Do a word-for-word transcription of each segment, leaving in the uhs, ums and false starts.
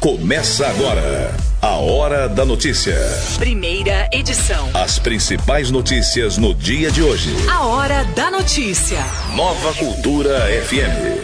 Começa agora a Hora da Notícia. Primeira edição. As principais notícias no dia de hoje. A Hora da Notícia. Nova Cultura F M.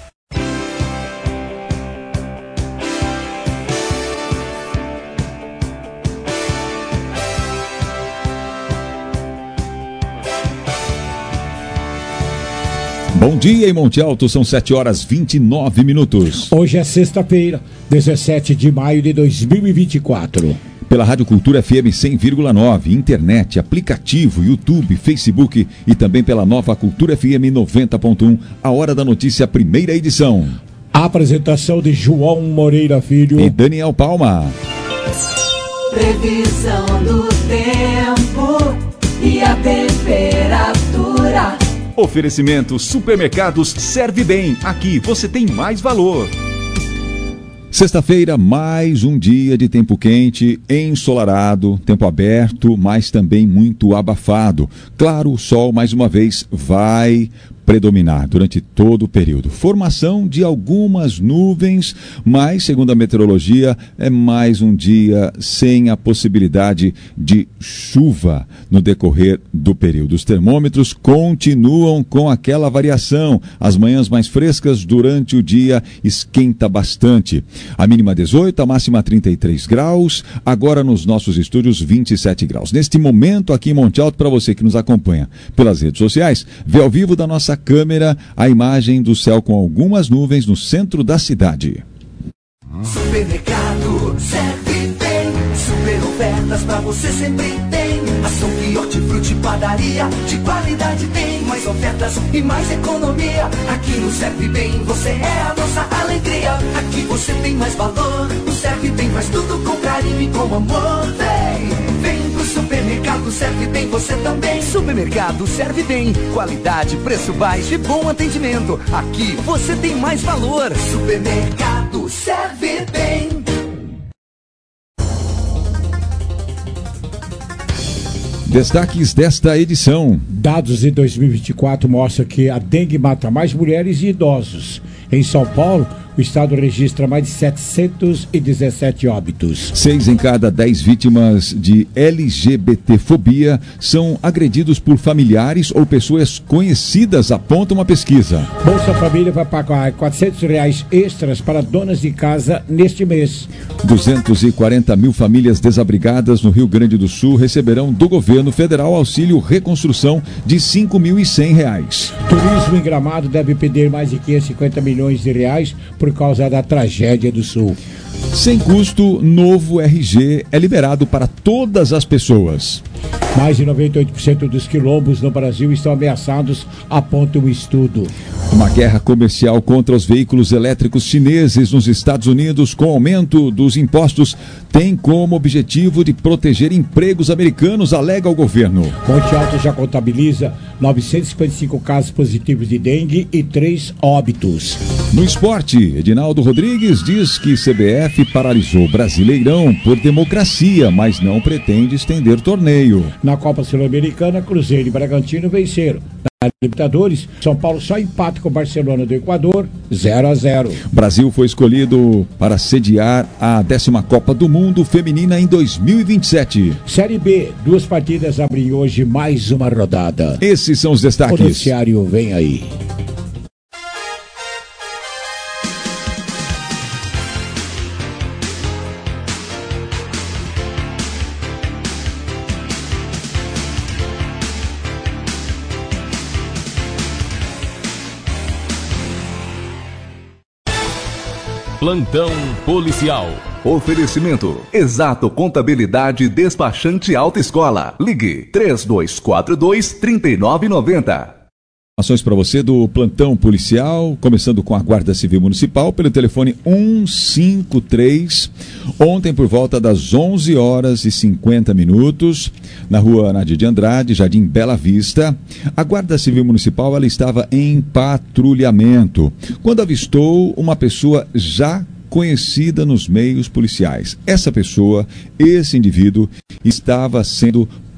Bom dia em Monte Alto, são sete horas e vinte e nove minutos. Hoje é sexta-feira, dezessete de maio de dois mil e vinte e quatro. Pela Rádio Cultura F M cem vírgula nove, internet, aplicativo, YouTube, Facebook e também pela Nova Cultura F M noventa ponto um, a Hora da Notícia, primeira edição. A apresentação de João Moreira Filho e Daniel Palma. Previsão do tempo e a temperatura. Oferecimento Supermercados Serve Bem. Aqui você tem mais valor. Sexta-feira, mais um dia de tempo quente, ensolarado, tempo aberto, mas também muito abafado. Claro, o sol mais uma vez vai predominar durante todo o período. Formação de algumas nuvens, mas, segundo a meteorologia, é mais um dia sem a possibilidade de chuva no decorrer do período. Os termômetros continuam com aquela variação. As manhãs mais frescas, durante o dia, esquenta bastante. A mínima dezoito, a máxima trinta e três graus. Agora nos nossos estúdios, vinte e sete graus. Neste momento, aqui em Monte Alto, para você que nos acompanha pelas redes sociais, vê ao vivo da nossa câmera a imagem do céu com algumas nuvens no centro da cidade. Supermercado Serve Bem, super ofertas pra você sempre tem. Açougue, hortifruti, padaria, de qualidade tem. Mais ofertas e mais economia. Aqui no Serve Bem você é a nossa alegria. Aqui você tem mais valor. No Serve Bem faz tudo com carinho e com amor. Vem, vem pro Supermercado Serve Bem você também. Supermercado Serve Bem, qualidade, preço baixo e bom atendimento. Aqui você tem mais valor. Supermercado Serve Bem. Destaques desta edição. Dados de dois mil e vinte e quatro mostram que a dengue mata mais mulheres e idosos. Em São Paulo, o estado registra mais de setecentos e dezessete óbitos. Seis em cada dez vítimas de L G B T fobia são agredidos por familiares ou pessoas conhecidas, aponta uma pesquisa. Bolsa Família vai pagar quatrocentos reais extras para donas de casa neste mês. duzentas e quarenta mil famílias desabrigadas no Rio Grande do Sul receberão do governo federal auxílio reconstrução de cinco mil e cem reais. Turismo em Gramado deve pedir mais de quinhentos e cinquenta milhões de reais por causa da tragédia do Sul. Sem custo, novo R G é liberado para todas as pessoas. Mais de noventa e oito por cento dos quilombos no Brasil estão ameaçados, aponta um estudo. Uma guerra comercial contra os veículos elétricos chineses nos Estados Unidos, com aumento dos impostos, tem como objetivo de proteger empregos americanos, alega o governo. Monte Alto já contabiliza novecentos e cinquenta e cinco casos positivos de dengue e três óbitos. No esporte, Edinaldo Rodrigues diz que C B F paralisou Brasileirão por democracia, mas não pretende estender o torneio. Na Copa Sul-Americana, Cruzeiro e Bragantino venceram. Na Libertadores, São Paulo só empata com o Barcelona do Equador, zero a zero. Brasil foi escolhido para sediar a décima Copa do Mundo Feminina em dois mil e vinte e sete. Série B, duas partidas abrem hoje mais uma rodada. Esses são os destaques. O noticiário vem aí. Plantão policial. Oferecimento Exato Contabilidade Despachante Autoescola. Ligue três dois quatro dois, três nove nove zero. Informações para você do plantão policial, começando com a Guarda Civil Municipal, pelo telefone um cinco três. Ontem, por volta das onze horas e cinquenta minutos, na rua Nadir de Andrade, Jardim Bela Vista, a Guarda Civil Municipal ela estava em patrulhamento, quando avistou uma pessoa já conhecida nos meios policiais. Essa pessoa, esse indivíduo, estava sendo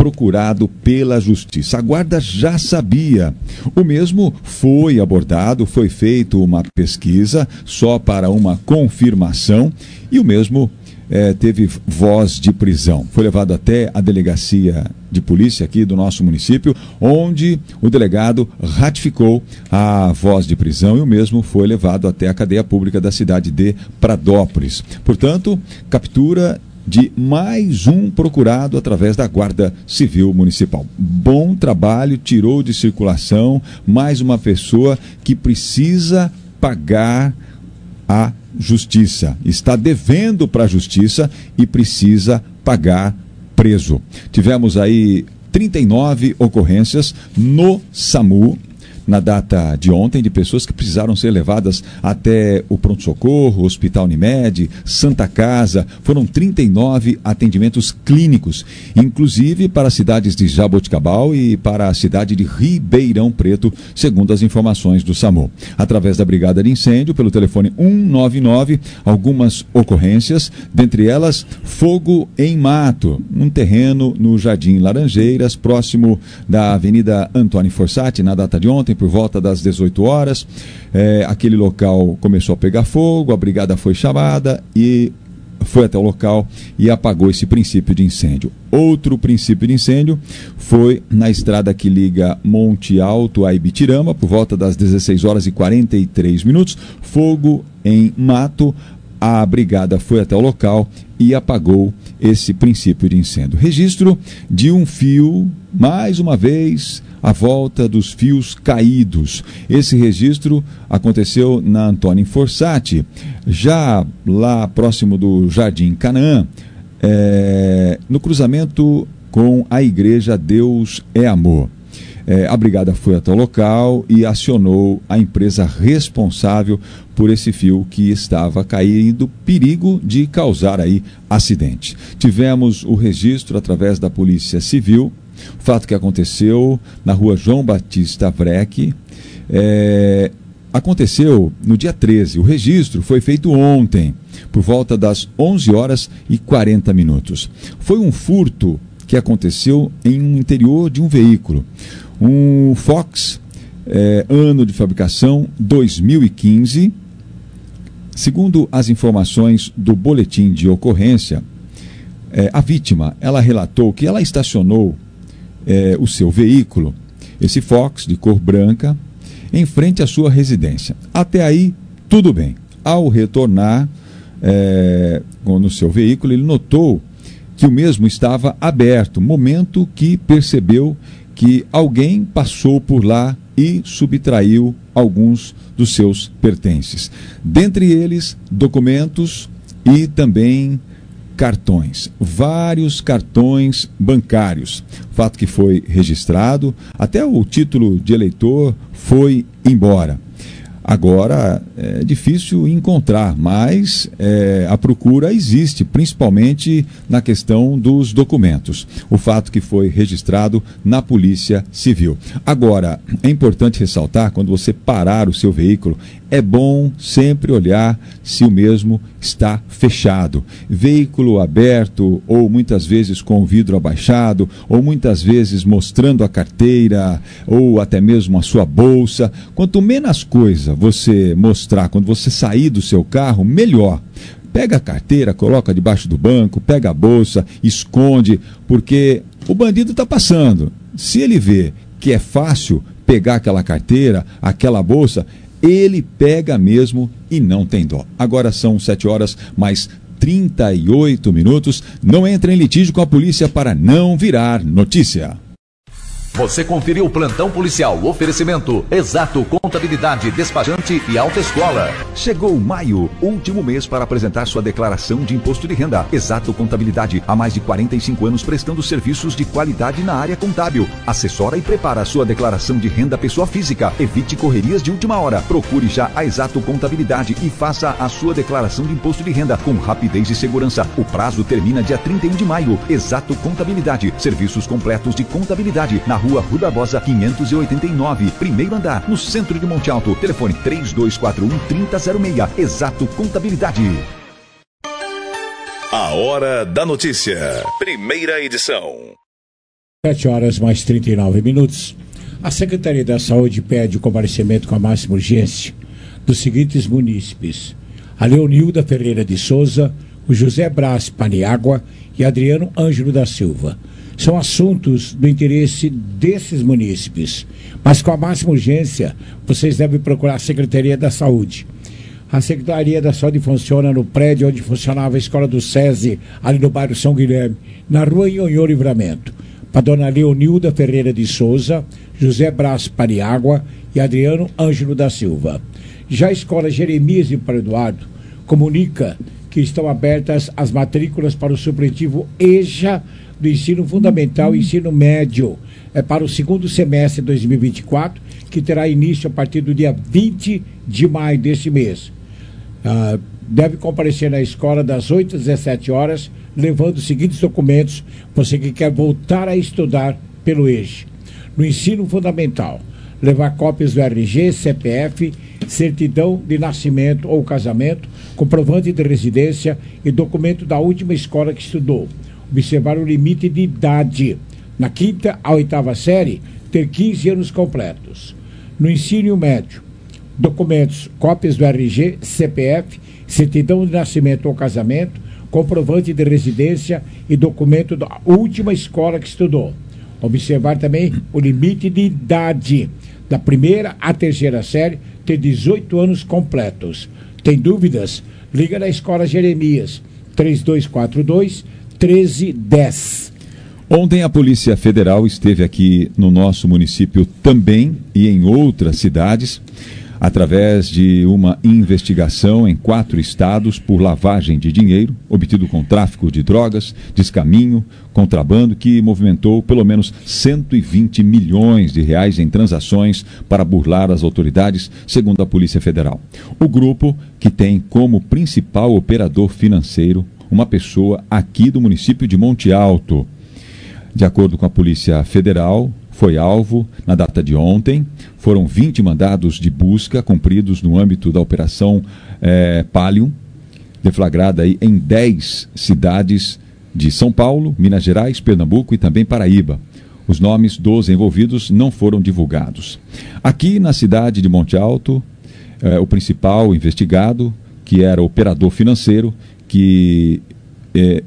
procurado pela justiça. A guarda já sabia. O mesmo foi abordado, foi feita uma pesquisa só para uma confirmação e o mesmo É, teve voz de prisão. Foi levado até a delegacia de polícia aqui do nosso município, onde o delegado ratificou a voz de prisão e o mesmo foi levado até a cadeia pública da cidade de Pradópolis. Portanto, captura de mais um procurado através da Guarda Civil Municipal. Bom trabalho, tirou de circulação mais uma pessoa que precisa pagar a justiça, está devendo para a justiça e precisa pagar preso. Tivemos aí trinta e nove ocorrências no SAMU na data de ontem, de pessoas que precisaram ser levadas até o pronto-socorro, Hospital Unimed, Santa Casa. Foram trinta e nove atendimentos clínicos, inclusive para as cidades de Jaboticabal e para a cidade de Ribeirão Preto, segundo as informações do SAMU. Através da Brigada de Incêndio, pelo telefone um nove nove, algumas ocorrências, dentre elas, fogo em mato, um terreno no Jardim Laranjeiras, próximo da Avenida Antônio Fossati, na data de ontem, por volta das dezoito horas, é, aquele local começou a pegar fogo, a brigada foi chamada e foi até o local e apagou esse princípio de incêndio. Outro princípio de incêndio foi na estrada que liga Monte Alto a Ibitirama, por volta das dezesseis horas e quarenta e três minutos, fogo em mato. A brigada foi até o local e apagou esse princípio de incêndio. Registro de um fio, mais uma vez, à volta dos fios caídos. Esse registro aconteceu na Antônio Fossati, já lá próximo do Jardim Canaã, é, no cruzamento com a igreja Deus é Amor. É, a brigada foi até o local e acionou a empresa responsável por esse fio que estava caindo, perigo de causar aí acidente. Tivemos o registro através da Polícia Civil, fato que aconteceu na rua João Batista Vreck, é, aconteceu no dia treze, o registro foi feito ontem, por volta das onze horas e quarenta minutos. Foi um furto que aconteceu em um interior de um veículo. Um Fox, é, ano de fabricação dois mil e quinze. Segundo as informações do boletim de ocorrência, é, a vítima, ela relatou que ela estacionou é, o seu veículo, esse Fox de cor branca, em frente à sua residência. Até aí, tudo bem. Ao retornar é, no seu veículo, ele notou que o mesmo estava aberto, momento que percebeu que alguém passou por lá e subtraiu alguns dos seus pertences. Dentre eles, documentos e também cartões. Vários cartões bancários. Fato que foi registrado, até o título de eleitor foi embora. Agora, é difícil encontrar, mas é, a procura existe, principalmente na questão dos documentos. O fato que foi registrado na Polícia Civil. Agora, é importante ressaltar, quando você parar o seu veículo, é bom sempre olhar se o mesmo está fechado. Veículo aberto, ou muitas vezes com o vidro abaixado, ou muitas vezes mostrando a carteira, ou até mesmo a sua bolsa. Quanto menos coisa você mostrar quando você sair do seu carro, melhor. Pega a carteira, coloca debaixo do banco, pega a bolsa, esconde, porque o bandido está passando. Se ele vê que é fácil pegar aquela carteira, aquela bolsa, ele pega mesmo e não tem dó. Agora são sete horas mais trinta e oito minutos. Não entre em litígio com a polícia para não virar notícia. Você conferiu o Plantão Policial, oferecimento Exato Contabilidade, Despachante e Autoescola. Chegou maio, último mês para apresentar sua declaração de imposto de renda. Exato Contabilidade, há mais de quarenta e cinco anos prestando serviços de qualidade na área contábil. Assessora e prepara a sua declaração de renda pessoa física. Evite correrias de última hora. Procure já a Exato Contabilidade e faça a sua declaração de imposto de renda com rapidez e segurança. O prazo termina dia trinta e um de maio. Exato Contabilidade, serviços completos de contabilidade na Rua Rui Barbosa, quinhentos e oitenta e nove, primeiro andar, no centro de Monte Alto. Telefone três dois quatro um, três zero zero seis. Exato Contabilidade. A Hora da Notícia. Primeira edição. sete horas mais trinta e nove minutos. A Secretaria da Saúde pede o comparecimento com a máxima urgência dos seguintes munícipes: a Leonilda Ferreira de Souza, o José Brás Paniágua e Adriano Ângelo da Silva. São assuntos do interesse desses munícipes, mas com a máxima urgência vocês devem procurar a Secretaria da Saúde. A Secretaria da Saúde funciona no prédio onde funcionava a Escola do SESI, ali no bairro São Guilherme, na rua Nhonhô Livramento. Para dona Leonilda Ferreira de Souza, José Brás Paniágua e Adriano Ângelo da Silva. Já a Escola Jeremias de Paulo Eduardo comunica que estão abertas as matrículas para o supletivo EJA do ensino fundamental e ensino médio. É para o segundo semestre de dois mil e vinte e quatro, que terá início a partir do dia vinte de maio deste mês. Ah, deve comparecer na escola das oito às dezessete horas, levando os seguintes documentos, você que quer voltar a estudar pelo EJA. No ensino fundamental, levar cópias do R G, C P F, certidão de nascimento ou casamento, comprovante de residência e documento da última escola que estudou. Observar o limite de idade. Na quinta à oitava série, ter quinze anos completos. No ensino médio, documentos, cópias do R G, C P F, certidão de nascimento ou casamento, comprovante de residência e documento da última escola que estudou. Observar também o limite de idade. Da primeira à terceira série, ter dezoito anos completos. Tem dúvidas? Liga na Escola Jeremias, três dois quatro dois, um três um zero. Ontem a Polícia Federal esteve aqui no nosso município também e em outras cidades, através de uma investigação em quatro estados por lavagem de dinheiro, obtido com tráfico de drogas, descaminho, contrabando, que movimentou pelo menos cento e vinte milhões de reais em transações para burlar as autoridades, segundo a Polícia Federal. O grupo, que tem como principal operador financeiro uma pessoa aqui do município de Monte Alto. De acordo com a Polícia Federal, foi alvo, na data de ontem, foram vinte mandados de busca cumpridos no âmbito da Operação é, Pallium, deflagrada aí em dez cidades de São Paulo, Minas Gerais, Pernambuco e também Paraíba. Os nomes dos envolvidos não foram divulgados. Aqui na cidade de Monte Alto, é, o principal investigado, que era operador financeiro, que É,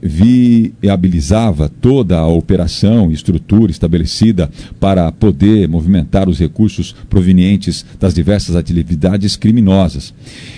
viabilizava toda a operação e estrutura estabelecida para poder movimentar os recursos provenientes das diversas atividades criminosas.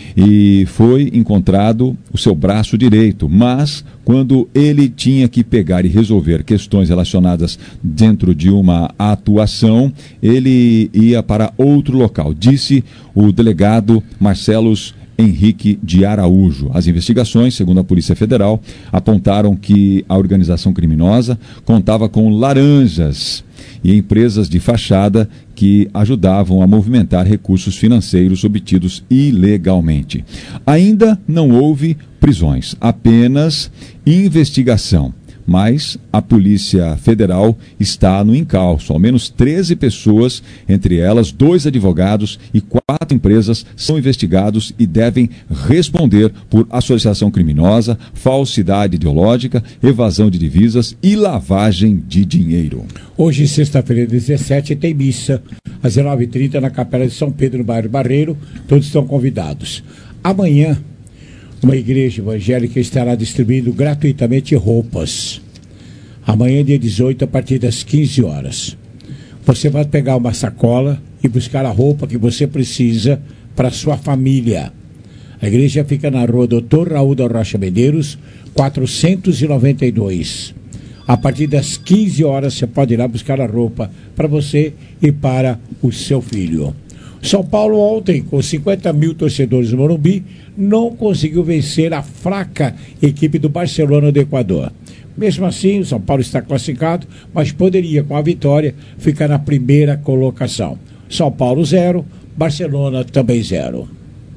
E foi encontrado o seu braço direito, mas quando ele tinha que pegar e resolver questões relacionadas dentro de uma atuação, ele ia para outro local, disse o delegado Marcelos Henrique de Araújo. As investigações, segundo a Polícia Federal, apontaram que a organização criminosa contava com laranjas e empresas de fachada que ajudavam a movimentar recursos financeiros obtidos ilegalmente. Ainda não houve prisões, apenas investigação. Mas a Polícia Federal está no encalço. Ao menos treze pessoas, entre elas dois advogados e quatro empresas, são investigados e devem responder por associação criminosa, falsidade ideológica, evasão de divisas e lavagem de dinheiro. Hoje, sexta-feira, dezessete, tem missa às dezenove e trinta na Capela de São Pedro, no bairro Barreiro. Todos estão convidados. Amanhã, uma igreja evangélica estará distribuindo gratuitamente roupas. Amanhã, dia dezoito, a partir das quinze horas. Você vai pegar uma sacola e buscar a roupa que você precisa para sua família. A igreja fica na rua doutor Raul da Rocha Medeiros, quatrocentos e noventa e dois. A partir das quinze horas, você pode ir lá buscar a roupa para você e para o seu filho. São Paulo ontem, com cinquenta mil torcedores no Morumbi, não conseguiu vencer a fraca equipe do Barcelona do Equador. Mesmo assim, o São Paulo está classificado, mas poderia, com a vitória, ficar na primeira colocação. São Paulo zero, Barcelona também zero.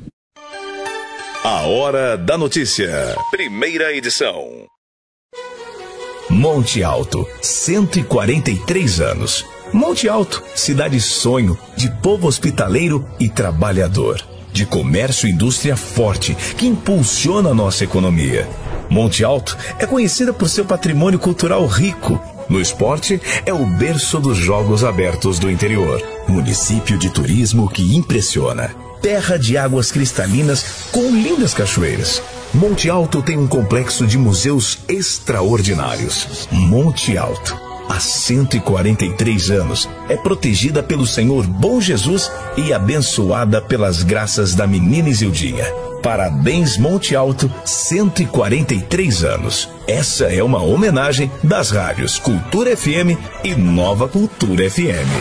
A Hora da Notícia, primeira edição. Monte Alto, cento e quarenta e três anos. Monte Alto, cidade sonho, de povo hospitaleiro e trabalhador, de comércio e indústria forte, que impulsiona a nossa economia. Monte Alto é conhecida por seu patrimônio cultural rico, No esporte, é o berço dos Jogos Abertos do interior. Município de turismo que impressiona. Terra de águas cristalinas com lindas cachoeiras. Monte Alto tem um complexo de museus extraordinários. Monte Alto, há cento e quarenta e três anos, é protegida pelo Senhor Bom Jesus e abençoada pelas graças da menina Isildinha. Parabéns, Monte Alto, cento e quarenta e três anos. Essa é uma homenagem das rádios Cultura F M e Nova Cultura F M.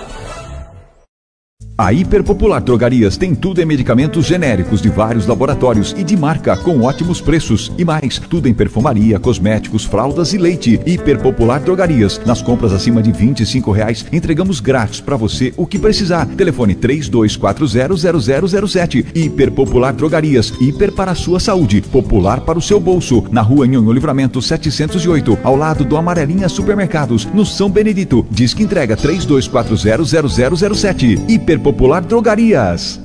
A Hiperpopular Drogarias tem tudo em medicamentos genéricos de vários laboratórios e de marca com ótimos preços. E mais, tudo em perfumaria, cosméticos, fraldas e leite. Hiperpopular Drogarias. Nas compras acima de vinte e cinco reais, entregamos grátis para você o que precisar. Telefone três dois quatro zero zero zero zero sete. Hiperpopular Drogarias. Hiper para a sua saúde. Popular para o seu bolso. Na rua Nhonhô Livramento setecentos e oito, ao lado do Amarelinha Supermercados, no São Benedito. Diz que entrega três dois quatro zero zero zero zero sete. Hiper Popular Drogarias.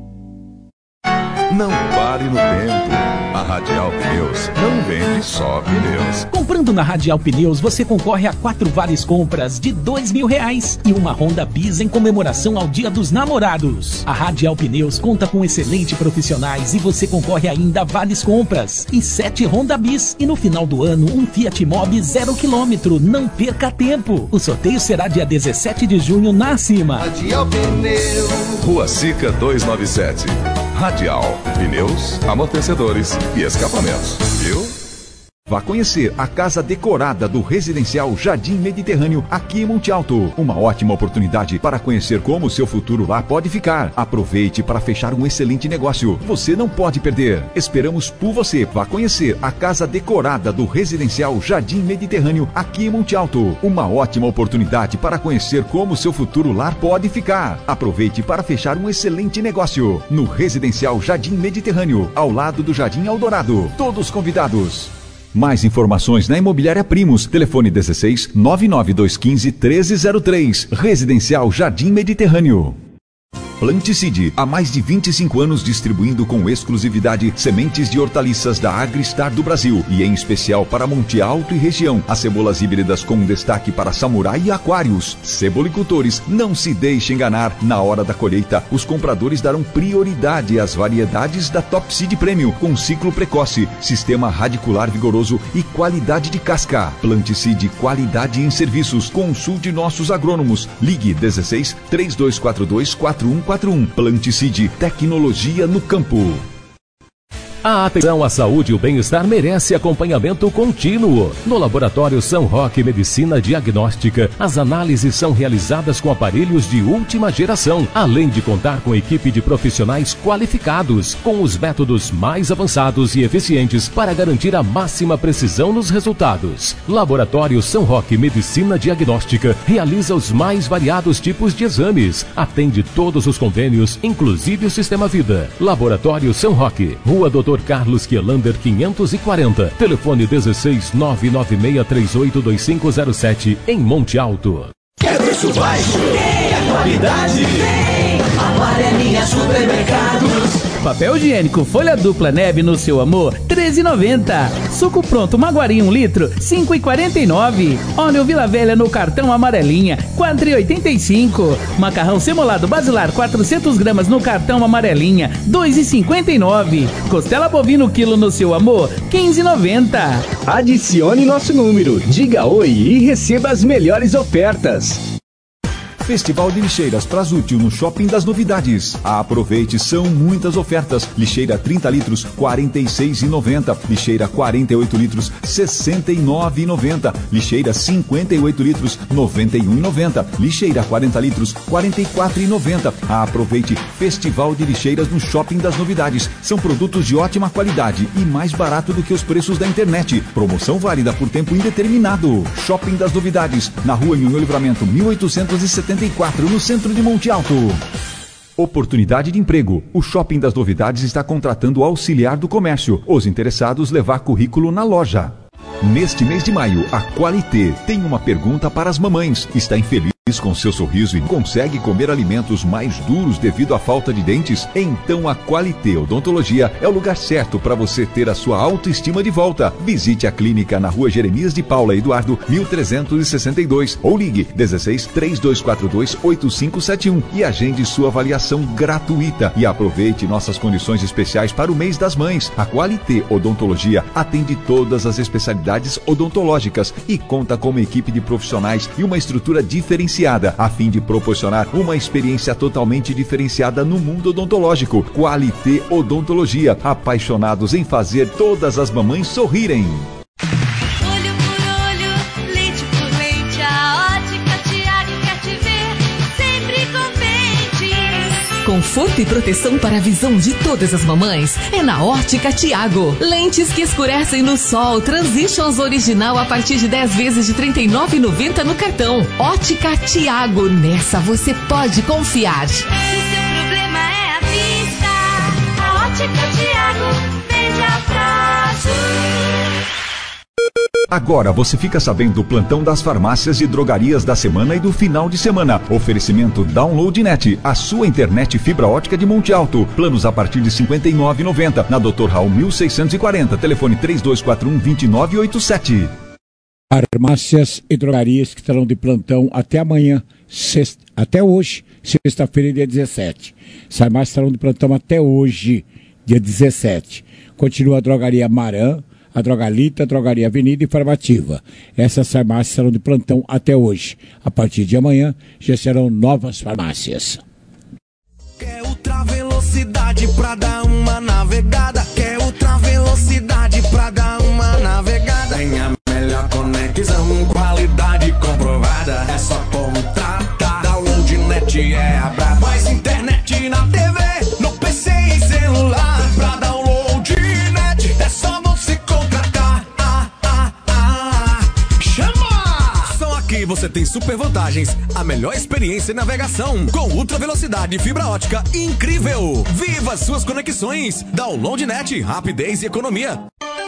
Não pare no tempo. A Radial Pneus não vende só pneus. Comprando na Radial Pneus, você concorre a quatro vales compras de dois mil reais e uma Honda Bis em comemoração ao Dia dos Namorados. A Radial Pneus conta com excelentes profissionais e você concorre ainda a vales compras e sete Honda Bis. E no final do ano, um Fiat Mobi zero quilômetro. Não perca tempo. O sorteio será dia dezessete de junho na Acima. Radial Pneus. Rua Sica duzentos e noventa e sete. Radial, pneus, amortecedores e escapamentos, viu? Vá conhecer a casa decorada do Residencial Jardim Mediterrâneo aqui em Monte Alto. Uma ótima oportunidade para conhecer como o seu futuro lá pode ficar. Aproveite para fechar um excelente negócio. Você não pode perder. Esperamos por você. Vá conhecer a casa decorada do Residencial Jardim Mediterrâneo aqui em Monte Alto. Uma ótima oportunidade para conhecer como o seu futuro lar pode ficar. Aproveite para fechar um excelente negócio no Residencial Jardim Mediterrâneo, ao lado do Jardim Eldorado. Todos convidados. Mais informações na Imobiliária Primos. Telefone dezesseis, nove nove dois um cinco, treze zero três. Residencial Jardim Mediterrâneo. Planticide, há mais de vinte e cinco anos distribuindo com exclusividade sementes de hortaliças da Agristar do Brasil e em especial para Monte Alto e região. As cebolas híbridas com destaque para Samurai e Aquários. Cebolicultores, não se deixe enganar. Na hora da colheita, os compradores darão prioridade às variedades da Top Seed Premium com ciclo precoce, sistema radicular vigoroso e qualidade de casca. Planticide, qualidade em serviços. Consulte nossos agrônomos. Ligue dezesseis, três dois quatro dois, quatro um quatro um. Planticide, tecnologia no campo. A atenção à saúde e o bem-estar merece acompanhamento contínuo. No Laboratório São Roque Medicina Diagnóstica, as análises são realizadas com aparelhos de última geração, além de contar com equipe de profissionais qualificados, com os métodos mais avançados e eficientes para garantir a máxima precisão nos resultados. Laboratório São Roque Medicina Diagnóstica realiza os mais variados tipos de exames, atende todos os convênios, inclusive o Sistema Vida. Laboratório São Roque, Rua Doutor Carlos Kielander quinhentos e quarenta, telefone dezesseis, nove nove seis três oito dois cinco zero sete, em Monte Alto. Quer preço baixo? Tem a qualidade? Tem! Amarelinha Supermercados. Papel higiênico folha dupla neve no seu amor, treze e noventa. Suco pronto Maguari um litro, cinco e quarenta e nove. Óleo Vila Velha no cartão Amarelinha, quatro e oitenta e cinco. Macarrão semolado Basilar quatrocentas gramas no cartão Amarelinha, dois e cinquenta e nove. Costela bovino quilo no seu amor, quinze e noventa. Adicione nosso número, diga oi e receba as melhores ofertas. Festival de Lixeiras Prasútil no Shopping das Novidades. Aproveite, são muitas ofertas. Lixeira trinta litros, quarenta e seis reais e noventa centavos. Lixeira quarenta e oito litros, sessenta e nove reais e noventa centavos. Lixeira cinquenta e oito litros, noventa e um reais e noventa centavos. Lixeira quarenta litros, quarenta e quatro reais e noventa centavos. Aproveite, Festival de Lixeiras no Shopping das Novidades. São produtos de ótima qualidade e mais barato do que os preços da internet. Promoção válida por tempo indeterminado. Shopping das Novidades, na rua Nhonhô Livramento, mil oitocentos e setenta e quatro, no centro de Monte Alto. Oportunidade de emprego. O Shopping das Novidades está contratando auxiliar do comércio. Os interessados levar currículo na loja. Neste mês de maio, a Qualité tem uma pergunta para as mamães. Está infeliz Com seu sorriso e consegue comer alimentos mais duros devido à falta de dentes? Então a Qualité Odontologia é o lugar certo para você ter a sua autoestima de volta. Visite a clínica na rua Jeremias de Paula Eduardo, mil trezentos e sessenta e dois ou ligue dezesseis, três dois quatro dois, oito cinco sete um e agende sua avaliação gratuita. E aproveite nossas condições especiais para o mês das mães. A Qualité Odontologia atende todas as especialidades odontológicas e conta com uma equipe de profissionais e uma estrutura diferenciada a fim de proporcionar uma experiência totalmente diferenciada no mundo odontológico. Qualité Odontologia, apaixonados em fazer todas as mamães sorrirem. Olho por olho, leite por leite, a Ótica Tiago quer te ver sempre contente. Conforto e proteção para a visão de todas as mamães é na Ótica Tiago. Lentes que escurecem no sol, Transitions original a partir de dez vezes de trinta e nove reais e noventa centavos no cartão. Ótica Tiago, nessa você pode confiar. Se o seu problema é a vista, a Ótica Tiago vem de atraso. Agora você fica sabendo do plantão das farmácias e drogarias da semana e do final de semana. Oferecimento DownloadNet, a sua internet fibra ótica de Monte Alto. Planos a partir de cinquenta e nove reais e noventa centavos. Na doutor Raul mil seiscentos e quarenta. Telefone três dois quatro um, dois nove oito sete. Farmácias e drogarias que estarão de plantão até amanhã, sexta, até hoje, sexta-feira, dia dezessete. As farmácias estarão de plantão até hoje, dia dezessete. Continua a drogaria Maran, a Drogalita, a Drogaria Avenida e Farmativa. Essas farmácias serão de plantão até hoje. A partir de amanhã, já serão novas farmácias. Quer ultra velocidade pra dar uma navegada? Quer ultra velocidade pra dar uma navegada? Tem a melhor conexão, qualidade comprovada. É só contratar. DownloadNet é a braba. Mais internet na T V, no P C e celular. Pra DownloadNet é só você contratar. Ah, ah, ah. Chama! Só aqui você tem super vantagens. A melhor experiência em navegação. Com ultra velocidade e fibra ótica incrível. Viva suas conexões. DownloadNet, rapidez e economia.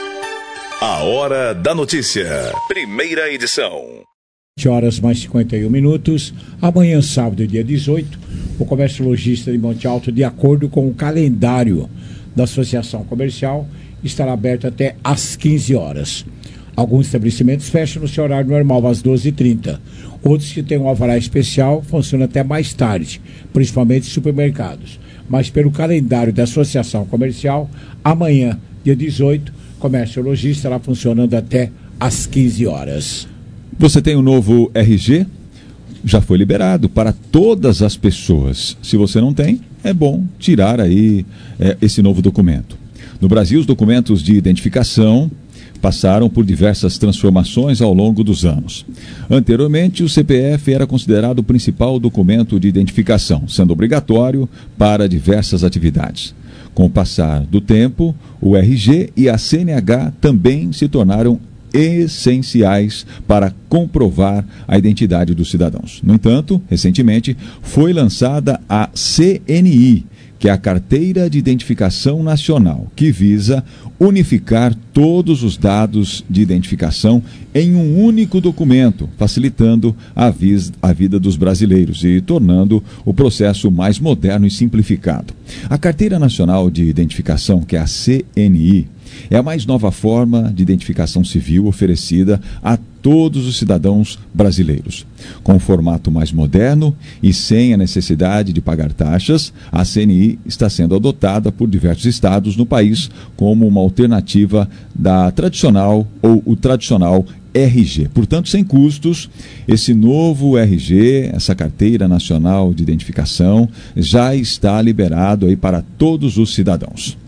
A Hora da Notícia. Primeira edição. vinte horas mais cinquenta e um minutos. Amanhã, sábado, dia dezoito, o comércio lojista de Monte Alto, de acordo com o calendário da Associação Comercial, estará aberto até às quinze horas. Alguns estabelecimentos fecham no seu horário normal, às doze e trinta. Outros que têm um alvará especial funcionam até mais tarde, principalmente supermercados. Mas pelo calendário da Associação Comercial, amanhã, dia dezoito, comércio lojista estará funcionando até às quinze horas. Você tem o novo R G? Já foi liberado para todas as pessoas. Se você não tem, é bom tirar aí é, esse novo documento. No Brasil, os documentos de identificação passaram por diversas transformações ao longo dos anos. Anteriormente, o C P F era considerado o principal documento de identificação, sendo obrigatório para diversas atividades. Com o passar do tempo, o R G e a C N H também se tornaram essenciais para comprovar a identidade dos cidadãos. No entanto, recentemente, foi lançada a C N I, que é a Carteira de Identificação Nacional, que visa unificar todos os dados de identificação em um único documento, facilitando a, vis- a vida dos brasileiros e tornando o processo mais moderno e simplificado. A Carteira Nacional de Identificação, que é a C N I, é a mais nova forma de identificação civil oferecida a todos os cidadãos brasileiros. Com um formato mais moderno e sem a necessidade de pagar taxas, a C N I está sendo adotada por diversos estados no país como uma alternativa da tradicional ou o tradicional R G. Portanto, sem custos, esse novo R G, essa Carteira Nacional de Identificação, já está liberado aí para todos os cidadãos.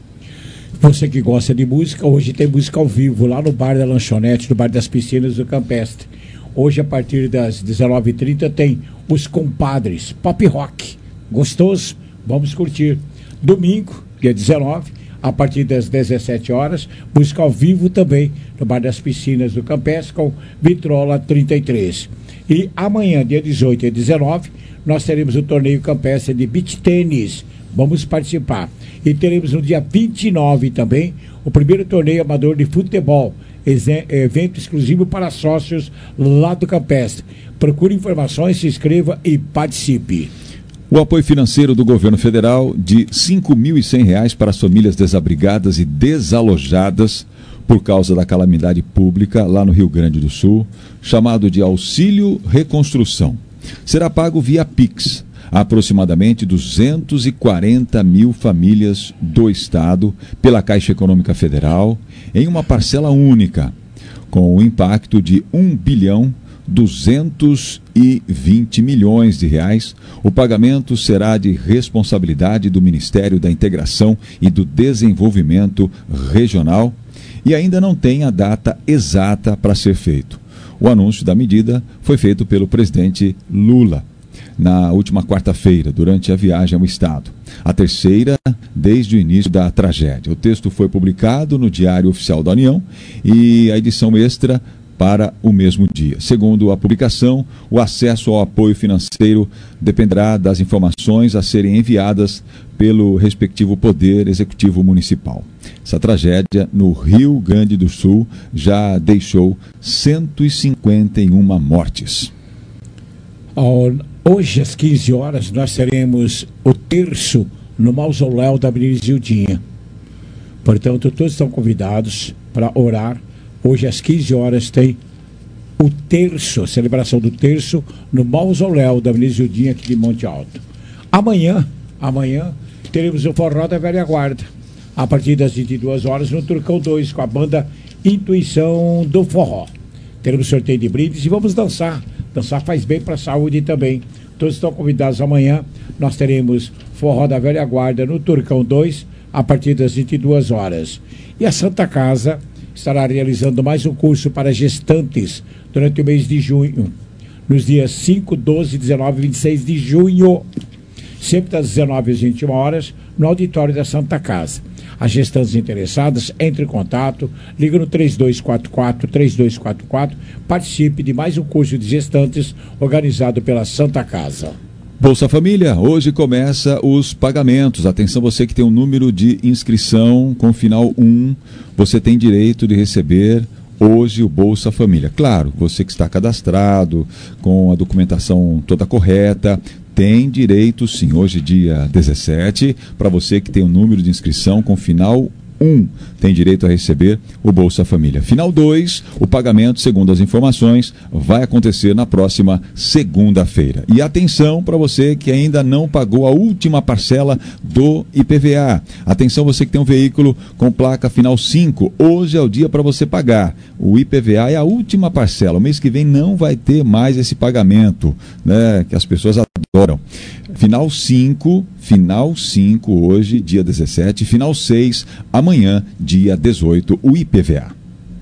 Você que gosta de música, hoje tem música ao vivo lá no Bar da Lanchonete, no Bar das Piscinas do Campestre. Hoje, a partir das dezenove e trinta, tem Os Compadres, pop rock. Gostoso? Vamos curtir. Domingo, dia dezenove, a partir das dezessete horas, música ao vivo também no Bar das Piscinas do Campestre com Vitrola trinta e três. E amanhã, dia dezoito e dezenove, nós teremos o torneio campestre de beach tênis. Vamos participar. E teremos no dia vinte e nove também o primeiro torneio amador de futebol, evento exclusivo para sócios lá do Campestre. Procure informações, se inscreva e participe. O apoio financeiro do governo federal de cinco mil e cem reais para as famílias desabrigadas e desalojadas por causa da calamidade pública lá no Rio Grande do Sul, chamado de Auxílio Reconstrução. Será pago via Pix a aproximadamente duzentas e quarenta mil famílias do Estado pela Caixa Econômica Federal em uma parcela única, com o impacto de um bilhão duzentos e vinte milhões de reais. O pagamento será de responsabilidade do Ministério da Integração e do Desenvolvimento Regional e ainda não tem a data exata para ser feito. O anúncio da medida foi feito pelo presidente Lula na última quarta-feira, durante a viagem ao Estado. A terceira desde o início da tragédia. O texto foi publicado no Diário Oficial da União e a edição extra para o mesmo dia. Segundo a publicação, o acesso ao apoio financeiro dependerá das informações a serem enviadas pelo respectivo Poder Executivo Municipal. Essa tragédia no Rio Grande do Sul já deixou cento e cinquenta e uma mortes. Hoje, às quinze horas, nós teremos o terço no mausoléu da Avenida Zildinha. Portanto, todos estão convidados para orar. Hoje, às quinze horas, tem o terço, a celebração do terço, no mausoléu da Avenida Zildinha, aqui de Monte Alto. Amanhã, amanhã, teremos o Forró da Velha Guarda, a partir das vinte e duas horas, no Turcão dois, com a banda Intuição do Forró. Teremos sorteio de brindes e vamos dançar. Dançar faz bem para a saúde também. Todos estão convidados amanhã. Nós teremos Forró da Velha Guarda no Turcão dois, a partir das vinte e duas horas. E a Santa Casa estará realizando mais um curso para gestantes durante o mês de junho, nos dias cinco, doze, dezenove e vinte e seis de junho, sempre das dezenove às vinte e uma horas, no auditório da Santa Casa. As gestantes interessadas, entre em contato, liga no três dois quatro quatro, três dois quatro quatro, participe de mais um curso de gestantes organizado pela Santa Casa. Bolsa Família, hoje começa os pagamentos. Atenção, você que tem um número de inscrição com final um, você tem direito de receber hoje o Bolsa Família. Claro, você que está cadastrado, com a documentação toda correta, tem direito sim, hoje dia dezessete, para você que tem um número de inscrição com final um, tem direito a receber o Bolsa Família. Final dois, o pagamento, segundo as informações, vai acontecer na próxima segunda-feira. E atenção para você que ainda não pagou a última parcela do I P V A. Atenção você que tem um veículo com placa final cinco, hoje é o dia para você pagar. O I P V A é a última parcela. O mês que vem não vai ter mais esse pagamento, né, que as pessoas adoram. Final cinco, final cinco hoje, dia dezessete, final seis, amanhã, dia dezoito, o I P V A.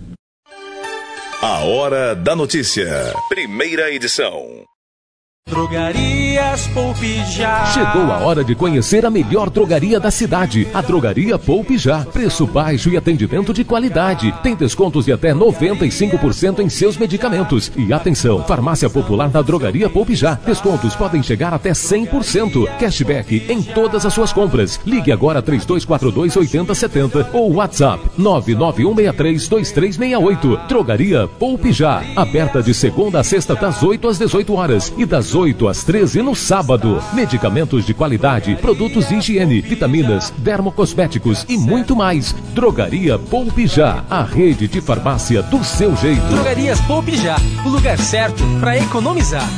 A Hora da Notícia, primeira edição. Drogarias Poupe Já. Chegou a hora de conhecer a melhor drogaria da cidade, a Drogaria Poupe Já. Preço baixo e atendimento de qualidade. Tem descontos de até noventa e cinco por cento em seus medicamentos. E atenção, farmácia popular da Drogaria Poupe Já. Descontos podem chegar até cem por cento. Cashback em todas as suas compras. Ligue agora três dois quatro dois, oito zero sete zero ou WhatsApp nove nove um seis três, dois três seis oito. Drogaria Poupe Já. Aberta de segunda a sexta das oito às dezoito horas e das oito às treze no sábado. Medicamentos de qualidade, produtos de higiene, vitaminas, dermocosméticos e muito mais. Drogaria Poupe Já, a rede de farmácia do seu jeito. Drogarias Poupe Já, o lugar certo para economizar.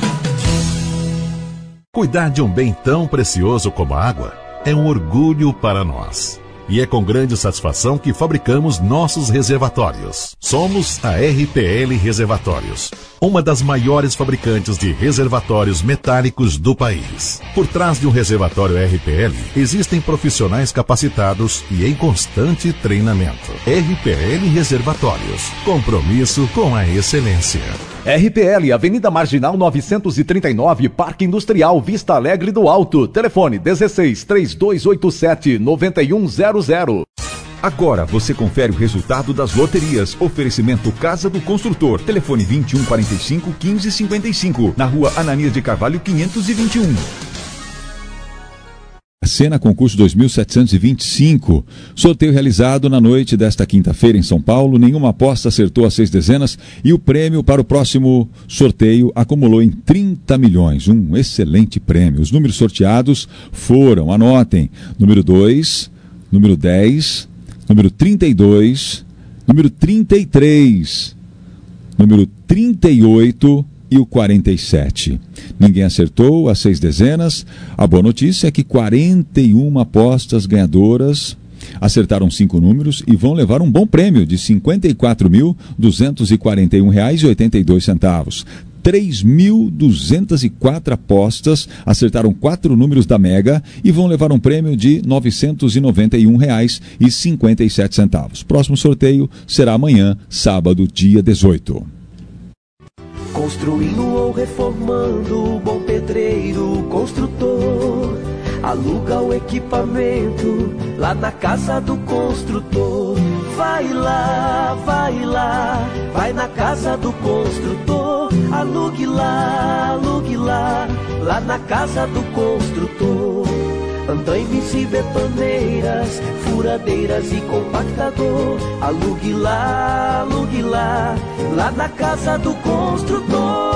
Cuidar de um bem tão precioso como a água é um orgulho para nós. E é com grande satisfação que fabricamos nossos reservatórios. Somos a R P L Reservatórios, uma das maiores fabricantes de reservatórios metálicos do país. Por trás de um reservatório R P L, existem profissionais capacitados e em constante treinamento. R P L Reservatórios, compromisso com a excelência. R P L, Avenida Marginal novecentos e trinta e nove, Parque Industrial, Vista Alegre do Alto. Telefone dezesseis, três dois oito sete, nove um zero zero. Agora você confere o resultado das loterias. Oferecimento Casa do Construtor. Telefone vinte e um, quarenta e cinco, quinze, cinquenta e cinco. Na rua Ananias de Carvalho, quinhentos e vinte e um. Sena Concurso dois mil setecentos e vinte e cinco. Sorteio realizado na noite desta quinta-feira em São Paulo. Nenhuma aposta acertou as seis dezenas e o prêmio para o próximo sorteio acumulou em trinta milhões. Um excelente prêmio. Os números sorteados foram, anotem, número dois, número dez, número trinta e dois, número trinta e três, número trinta e oito e o quarenta e sete. Ninguém acertou as seis dezenas. A boa notícia é que quarenta e uma apostas ganhadoras acertaram cinco números e vão levar um bom prêmio de cinquenta e quatro mil duzentos e quarenta e um reais e oitenta e dois centavos. três mil duzentas e quatro apostas acertaram quatro números da Mega e vão levar um prêmio de novecentos e noventa e um reais e cinquenta e sete centavos. Próximo sorteio será amanhã, sábado, dia dezoito. Construindo ou reformando, bom pedreiro, construtor, aluga o equipamento lá na casa do construtor. Vai lá, vai lá, vai na casa do construtor. Alugue lá, alugue lá, lá na casa do construtor. Andaimes e betoneiras, furadeiras e compactador. Alugue lá, alugue lá, lá na casa do construtor.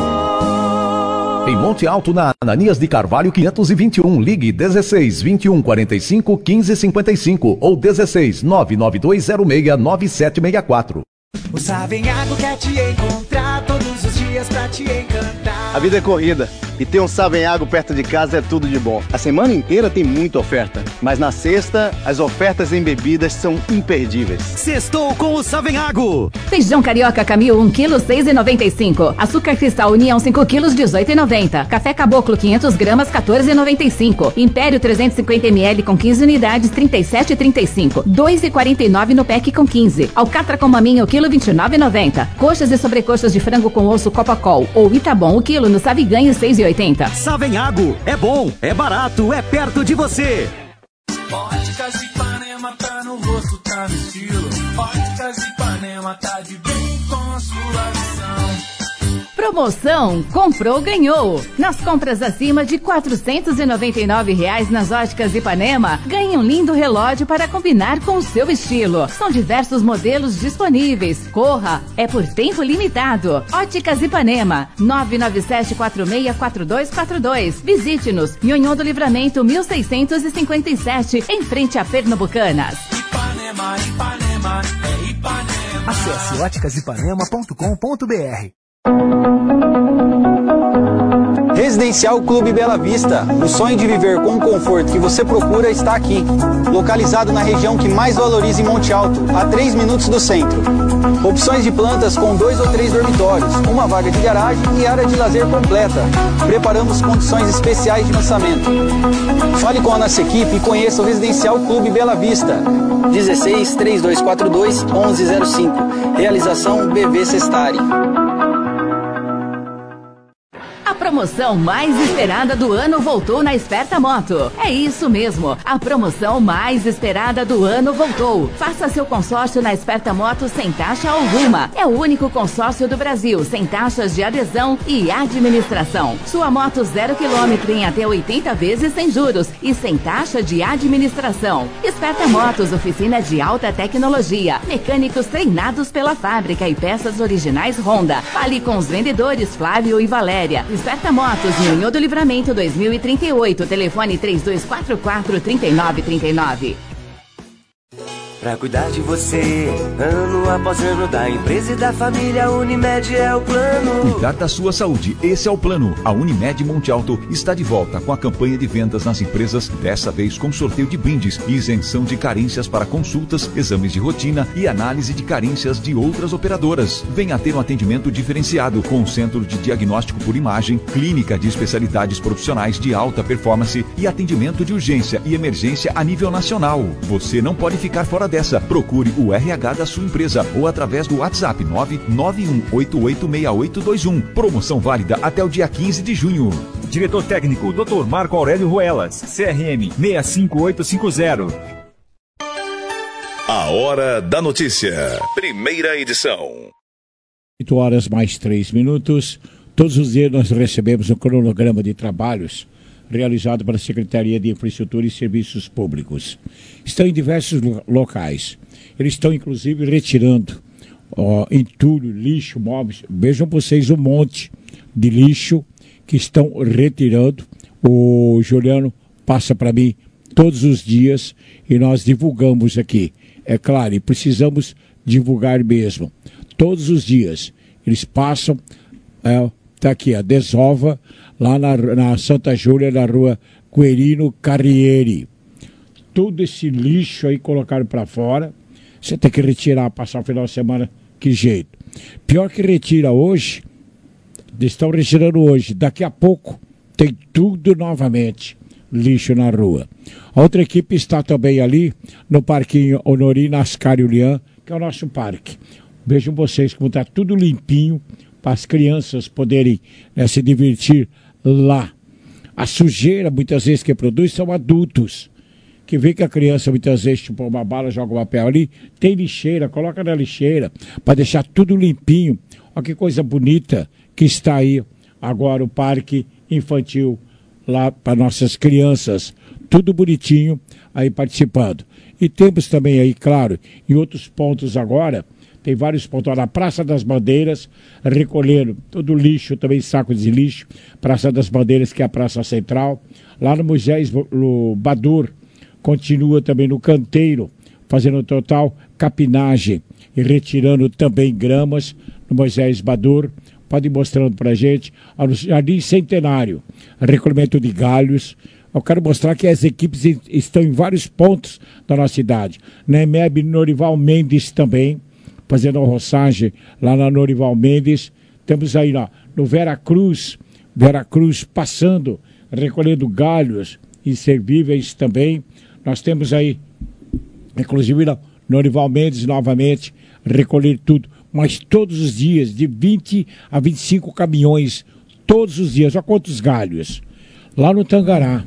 Em Monte Alto, na Ananias de Carvalho quinhentos e vinte e um, ligue dezesseis, vinte e um, quarenta e cinco, quinze, cinquenta e cinco ou dezesseis, nove nove dois zero seis, nove sete seis quatro. O Savenhago quer te encontrar todos os dias pra te encantar. A vida é corrida e ter um Savenhago perto de casa é tudo de bom. A semana inteira tem muita oferta, mas na sexta as ofertas em bebidas são imperdíveis. Sextou com o Savenhago. Feijão carioca Camil um quilo, seis reais e noventa e cinco centavos. Açúcar cristal União cinco quilos, dezoito reais e noventa centavos. Café Caboclo quinhentas gramas, quatorze reais e noventa e cinco centavos. Império trezentos e cinquenta mililitros com quinze unidades, trinta e sete reais e trinta e cinco centavos. dois reais e quarenta e nove centavos no pack com quinze. Alcatra com maminha o quilo, vinte e nove reais e noventa centavos. Coxas e sobrecoxas de frango com osso Copacol ou Itabom o quilo no Saviganho, seis reais e oitenta centavos. Savenhago, é bom, é barato, é perto de você. Óticas Ipanema tá no rosto, tá no estilo. Óticas Ipanema tá de bem com a sua visão. Promoção Comprou, Ganhou. Nas compras acima de quatrocentos e noventa e nove reais nas Óticas Ipanema, ganhe um lindo relógio para combinar com o seu estilo. São diversos modelos disponíveis. Corra, é por tempo limitado. Óticas Ipanema, nove nove sete, quatro seis, quatro dois quatro dois. Visite-nos, Nhonhô do Livramento mil seiscentos e cinquenta e sete, em frente a Pernambucanas. Ipanema, Ipanema, é Ipanema. Acesse óticas ipanema ponto com ponto b r. Residencial Clube Bela Vista. O sonho de viver com o conforto que você procura está aqui. Localizado na região que mais valoriza em Monte Alto, a três minutos do centro. Opções de plantas com dois ou três dormitórios, uma vaga de garagem e área de lazer completa. Preparamos condições especiais de lançamento. Fale com a nossa equipe e conheça o Residencial Clube Bela Vista. dezesseis, trinta e dois quarenta e dois, onze zero cinco. Realização B V Sestari. A promoção mais esperada do ano voltou na Esperta Moto. É isso mesmo, a promoção mais esperada do ano voltou. Faça seu consórcio na Esperta Moto sem taxa alguma. É o único consórcio do Brasil sem taxas de adesão e administração. Sua moto zero quilômetro em até oitenta vezes sem juros e sem taxa de administração. Esperta Motos, oficina de alta tecnologia, mecânicos treinados pela fábrica e peças originais Honda. Fale com os vendedores Flávio e Valéria. Esperta Motos, Nhonhô do Livramento dois mil e trinta e oito, telefone três dois quatro quatro, três nove três nove. Pra cuidar de você, ano após ano, da empresa e da família, Unimed é o plano. Cuidar da sua saúde, esse é o plano. A Unimed Monte Alto está de volta com a campanha de vendas nas empresas, dessa vez com sorteio de brindes e isenção de carências para consultas, exames de rotina e análise de carências de outras operadoras. Venha ter um atendimento diferenciado com um centro de diagnóstico por imagem, clínica de especialidades profissionais de alta performance e atendimento de urgência e emergência a nível nacional. Você não pode ficar fora dessa. Procure o R H da sua empresa ou através do WhatsApp nove nove um oito oito seis oito dois um. Promoção válida até o dia quinze de junho. Diretor técnico doutor Marco Aurélio Ruelas, C R M seis cinco oito cinco zero. A Hora da Notícia, primeira edição. oito horas mais três minutos. Todos os dias nós recebemos um cronograma de trabalhos realizado pela Secretaria de Infraestrutura e Serviços Públicos. Estão em diversos lo- locais. Eles estão, inclusive, retirando ó, entulho, lixo, móveis. Vejam vocês um monte de lixo que estão retirando. O Juliano passa para mim todos os dias e nós divulgamos aqui. É claro, e precisamos divulgar mesmo. Todos os dias eles passam, está é, aqui a desova, lá na, na Santa Júlia, na rua Querino Carrieri. Todo esse lixo aí colocaram para fora, você tem que retirar, passar o final de semana, que jeito. Pior que retira hoje, estão retirando hoje, daqui a pouco tem tudo novamente, lixo na rua. A outra equipe está também ali, no Parquinho Honorina Ascariulian, que é o nosso parque. Vejam vocês como está tudo limpinho, para as crianças poderem né, se divertir lá. A sujeira, muitas vezes, que produz são adultos, que vê que a criança, muitas vezes, chupa uma bala, joga um papel ali, tem lixeira, coloca na lixeira, para deixar tudo limpinho. Olha que coisa bonita que está aí agora o parque infantil lá para nossas crianças, tudo bonitinho aí participando. E temos também aí, claro, em outros pontos agora, tem vários pontos, na Praça das Bandeiras, recolhendo todo o lixo, também sacos de lixo, Praça das Bandeiras, que é a Praça Central, lá no Moisés no Badur, continua também no canteiro, fazendo total capinagem e retirando também gramas no Moisés Badur. Pode ir mostrando para a gente, no Jardim Centenário, recolhimento de galhos. Eu quero mostrar que as equipes estão em vários pontos da nossa cidade. Na EMEB Norival Mendes também, fazendo a roçagem lá na Norival Mendes. Temos aí lá no Vera Cruz, Vera Cruz passando, recolhendo galhos inservíveis também. Nós temos aí, inclusive na Norival Mendes novamente, recolher tudo. Mas todos os dias, de vinte a vinte e cinco caminhões, todos os dias. Olha quantos galhos. Lá no Tangará,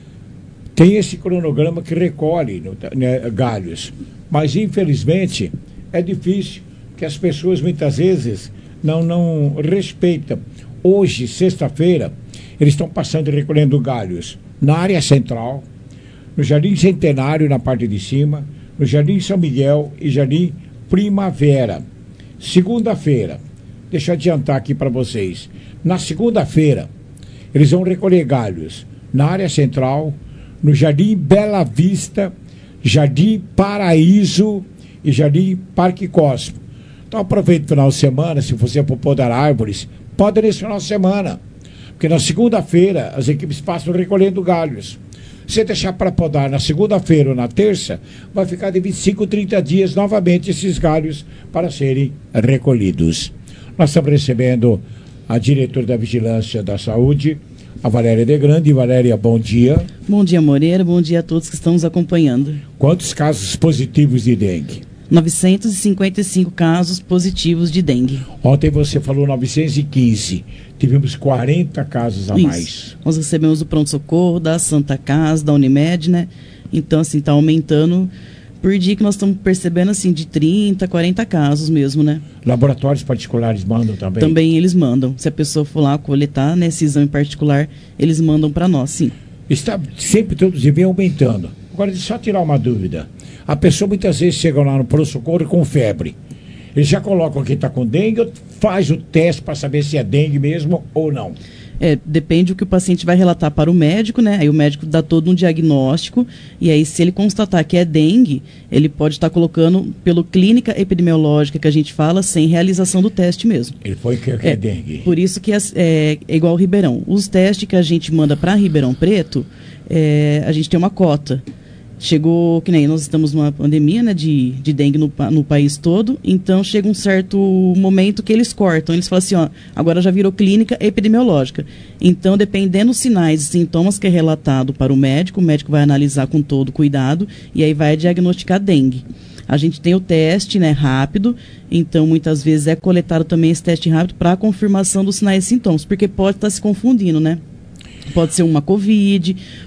tem esse cronograma que recolhe né, galhos. Mas, infelizmente, é difícil, que as pessoas, muitas vezes, não, não respeitam. Hoje, sexta-feira, eles estão passando e recolhendo galhos na área central, no Jardim Centenário, na parte de cima, no Jardim São Miguel e Jardim Primavera. Segunda-feira, deixa eu adiantar aqui para vocês. Na segunda-feira, eles vão recolher galhos na área central, no Jardim Bela Vista, Jardim Paraíso e Jardim Parque Cosmo. Então aproveita o final de semana, se você for podar árvores, pode nesse final de semana. Porque na segunda-feira as equipes passam recolhendo galhos. Se deixar para podar na segunda-feira ou na terça, vai ficar de vinte e cinco, trinta dias novamente esses galhos para serem recolhidos. Nós estamos recebendo a diretora da Vigilância da Saúde, a Valéria de Grande. Valéria, bom dia. Bom dia, Moreira. Bom dia a todos que estão nos acompanhando. Quantos casos positivos de dengue? novecentos e cinquenta e cinco casos positivos de dengue. Ontem você falou novecentos e quinze. Tivemos quarenta casos a Isso. mais. Nós recebemos o pronto-socorro da Santa Casa, da Unimed, né? Então, assim, está aumentando por dia, que nós estamos percebendo, assim, de trinta, quarenta casos mesmo, né? Laboratórios particulares mandam também? Também eles mandam. Se a pessoa for lá coletar, né, esse exame particular, eles mandam para nós, sim. Está sempre, todos os dias, vem aumentando. Agora, deixa eu só tirar uma dúvida. A pessoa muitas vezes chega lá no pronto-socorro com febre. Eles já colocam que está com dengue ou faz o teste para saber se é dengue mesmo ou não? É, depende do que o paciente vai relatar para o médico, né? Aí o médico dá todo um diagnóstico e aí, se ele constatar que é dengue, ele pode estar colocando pelo clínica epidemiológica que a gente fala, sem realização do teste mesmo. Ele foi que é, é dengue. Por isso que é, é, é igual ao Ribeirão. Os testes que a gente manda para Ribeirão Preto, é, a gente tem uma cota. Chegou, que nem nós estamos numa pandemia, né, de, de dengue no, no país todo, então chega um certo momento que eles cortam, eles falam assim, ó, agora já virou clínica epidemiológica. Então, dependendo dos sinais e sintomas que é relatado para o médico, o médico vai analisar com todo cuidado e aí vai diagnosticar dengue. A gente tem o teste, né, rápido, então muitas vezes é coletado também esse teste rápido para a confirmação dos sinais e sintomas, porque pode estar se confundindo, né? Pode ser uma Covid,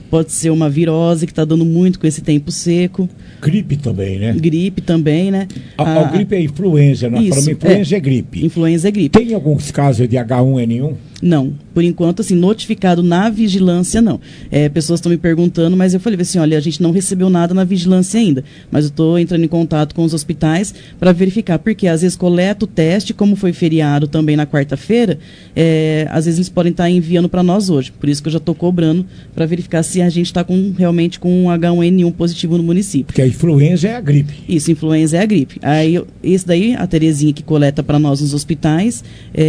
pode ser uma virose que está dando muito com esse tempo seco. Gripe também, né? Gripe também, né? A, a, a gripe é influenza, nós falamos influenza é, é gripe. Influenza é gripe. Tem alguns casos de agá um ene um? Não, por enquanto, assim, notificado na vigilância, não. É, pessoas estão me perguntando, mas eu falei assim, olha, a gente não recebeu nada na vigilância ainda, mas eu estou entrando em contato com os hospitais para verificar, porque às vezes coleta o teste, como foi feriado também na quarta-feira, é, às vezes eles podem estar enviando para nós hoje, por isso que eu já estou cobrando para verificar se a gente está com, realmente com um agá um ene um positivo no município. Porque a influenza é a gripe. Isso, influenza é a gripe. Aí, esse daí, a Terezinha que coleta para nós nos hospitais,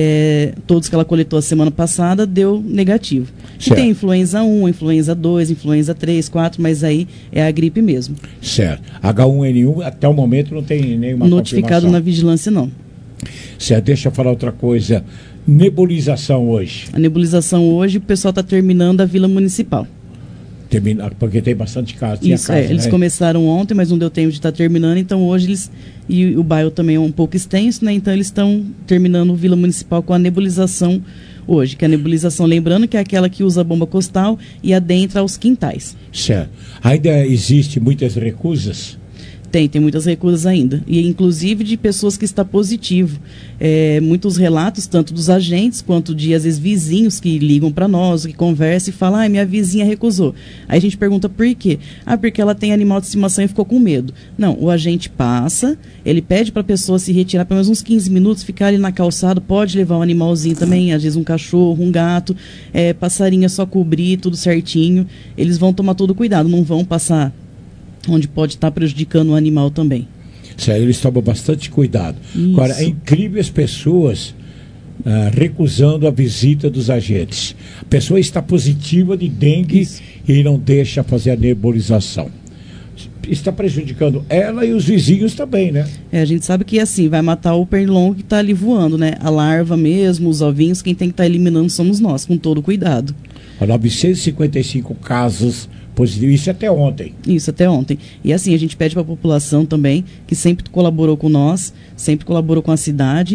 é, todos que ela coletou a semana semana passada deu negativo. E tem influenza um, influenza dois, influenza três, quatro, mas aí é a gripe mesmo. Certo. agá um ene um até o momento não tem nenhuma notificado na vigilância, não. Certo. Deixa eu falar outra coisa. Nebulização hoje. A nebulização hoje, o pessoal está terminando a Vila Municipal. Termina, porque tem bastante casos. Isso, casa, é, eles né? começaram ontem, mas não deu tempo de estar tá terminando, então hoje eles, e o bairro também é um pouco extenso, né? Então eles estão terminando o Vila Municipal com a nebulização hoje, que a nebulização, lembrando que é aquela que usa a bomba costal e adentra aos quintais. Certo. Ainda existe muitas recusas? Tem, tem muitas recusas ainda. E inclusive de pessoas que está positivo. É, muitos relatos, tanto dos agentes, quanto de, às vezes, vizinhos que ligam para nós, que conversam e falam, ah, minha vizinha recusou. Aí a gente pergunta por quê? Ah, porque ela tem animal de estimação e ficou com medo. Não, o agente passa, ele pede para a pessoa se retirar pelo menos uns quinze minutos, ficar ali na calçada, pode levar um animalzinho também, às vezes um cachorro, um gato, é, passarinho é só cobrir, tudo certinho. Eles vão tomar todo cuidado, não vão passar onde pode estar prejudicando o animal também. Sério, eles tomam bastante cuidado. Isso. Agora, é incrível as pessoas ah, recusando a visita dos agentes. A pessoa está positiva de dengue Isso. e não deixa fazer a nebulização. Está prejudicando ela e os vizinhos também, né? É, a gente sabe que assim, vai matar o pernilongo que está ali voando, né? A larva mesmo, os ovinhos, quem tem que estar tá eliminando somos nós, com todo cuidado. novecentos e cinquenta e cinco casos positivo, isso até ontem. Isso, até ontem. E assim, a gente pede para a população também, que sempre colaborou com nós, sempre colaborou com a cidade,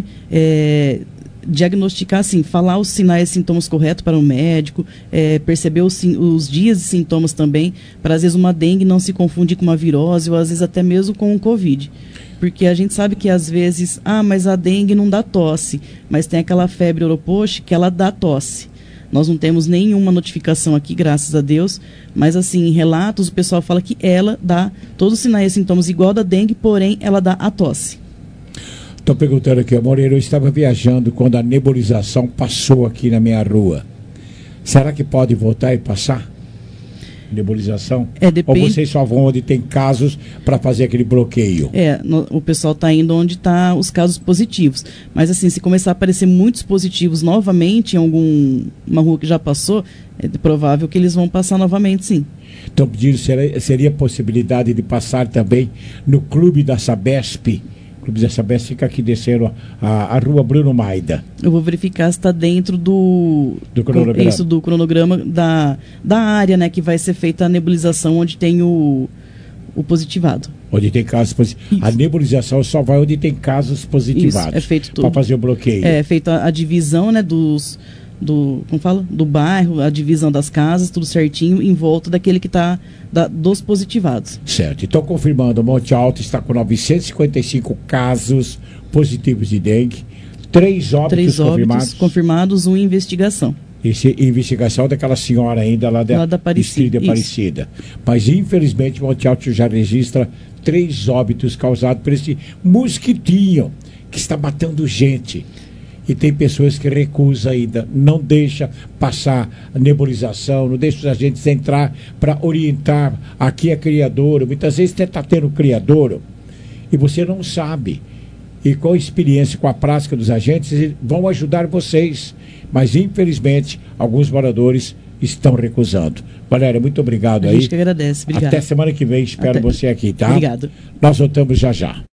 é, diagnosticar, assim, falar os sinais e sintomas corretos para o médico, é, perceber os, os dias e sintomas também, para às vezes uma dengue não se confundir com uma virose, ou às vezes até mesmo com um Covid. Porque a gente sabe que às vezes, ah, mas a dengue não dá tosse, mas tem aquela febre oropoche que ela dá tosse. Nós não temos nenhuma notificação aqui, graças a Deus, mas assim, em relatos o pessoal fala que ela dá todos os sinais e sintomas igual da dengue, porém ela dá a tosse. Estou perguntando aqui, Moreira, eu estava viajando quando a nebulização passou aqui na minha rua. Será que pode voltar e passar? Nebulização? É, depende... Ou vocês só vão onde tem casos para fazer aquele bloqueio? É, no, o pessoal está indo onde estão os casos positivos. Mas assim, se começar a aparecer muitos positivos novamente em alguma rua que já passou, é provável que eles vão passar novamente, sim. Então, pedindo, seria, seria possibilidade de passar também no clube da Sabesp? O clube da Sabesp fica aqui descendo a, a, a rua Bruno Maida. Eu vou verificar se está dentro do, do cronograma, isso, do cronograma da, da área, né, que vai ser feita a nebulização onde tem o, o positivado. Onde tem casos positivos. A nebulização só vai onde tem casos positivados. Isso, é feito tudo. Para fazer o bloqueio. É feita a, a divisão, né, dos... do, como fala? Do bairro, a divisão das casas, tudo certinho, em volta daquele que está dos positivados. Certo. Então, confirmando, Monte Alto está com novecentos e cinquenta e cinco casos positivos de dengue, três óbitos, três óbitos confirmados. confirmados, uma investigação. Esse investigação daquela senhora ainda lá da, lá da Aparecida. Aparecida. Mas, infelizmente, Monte Alto já registra três óbitos causados por esse mosquitinho que está matando gente. E tem pessoas que recusam ainda, não deixa passar a nebulização, não deixa os agentes entrar para orientar. Aqui é criadouro, muitas vezes você está tendo criadouro e você não sabe. E com a experiência, com a prática dos agentes, eles vão ajudar vocês. Mas, infelizmente, alguns moradores estão recusando. Valéria, muito obrigado aí. A gente que agradece, obrigado. Até semana que vem, espero Até. você aqui, tá? Obrigado. Nós voltamos já já.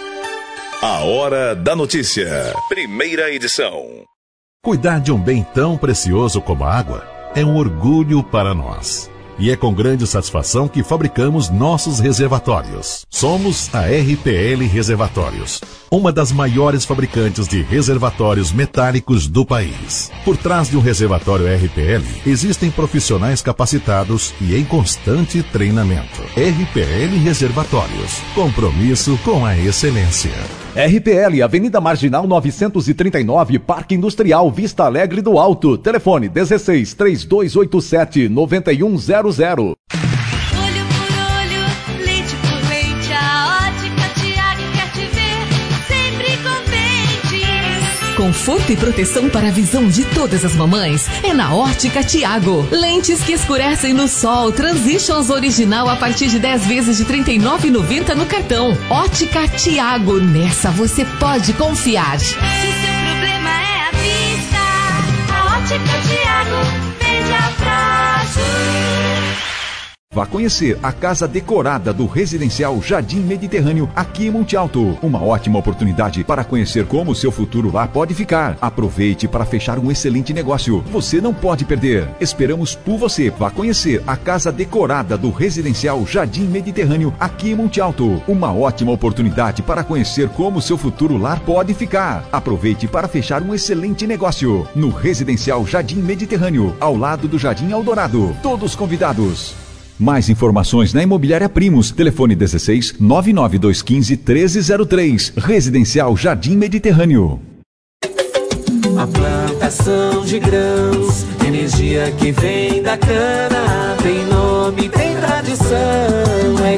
A Hora da Notícia. Primeira edição. Cuidar de um bem tão precioso como a água é um orgulho para nós. E é com grande satisfação que fabricamos nossos reservatórios. Somos a R P L Reservatórios, uma das maiores fabricantes de reservatórios metálicos do país. Por trás de um reservatório R P L, existem profissionais capacitados e em constante treinamento. R P L Reservatórios, compromisso com a excelência. R P L, Avenida Marginal novecentos e trinta e nove, Parque Industrial, Vista Alegre do Alto. Telefone dezesseis, três dois oito sete, nove um zero zero. Olho por olho, leite por leite, a Ótica Tiago quer te ver sempre contente. Conforto e proteção para a visão de todas as mamães é na Ótica Tiago. Lentes que escurecem no sol, Transitions original a partir de dez vezes de trinta e nove reais e noventa centavos no cartão. Ótica Tiago, nessa você pode confiar. Se seu problema é a vista, a Ótica Tiago vende a prazo. Vá conhecer a casa decorada do residencial Jardim Mediterrâneo aqui em Monte Alto. Uma ótima oportunidade para conhecer como o seu futuro lá pode ficar. Aproveite para fechar um excelente negócio. Você não pode perder. Esperamos por você. Vá conhecer a casa decorada do residencial Jardim Mediterrâneo aqui em Monte Alto. Uma ótima oportunidade para conhecer como o seu futuro lar pode ficar. Aproveite para fechar um excelente negócio. No residencial Jardim Mediterrâneo, ao lado do Jardim Eldorado. Todos convidados. Mais informações na Imobiliária Primos. Telefone dezesseis, nove nove dois um cinco, um três zero três. Residencial Jardim Mediterrâneo. A plantação de grãos, energia que vem da cana, tem nome, tem tradição, é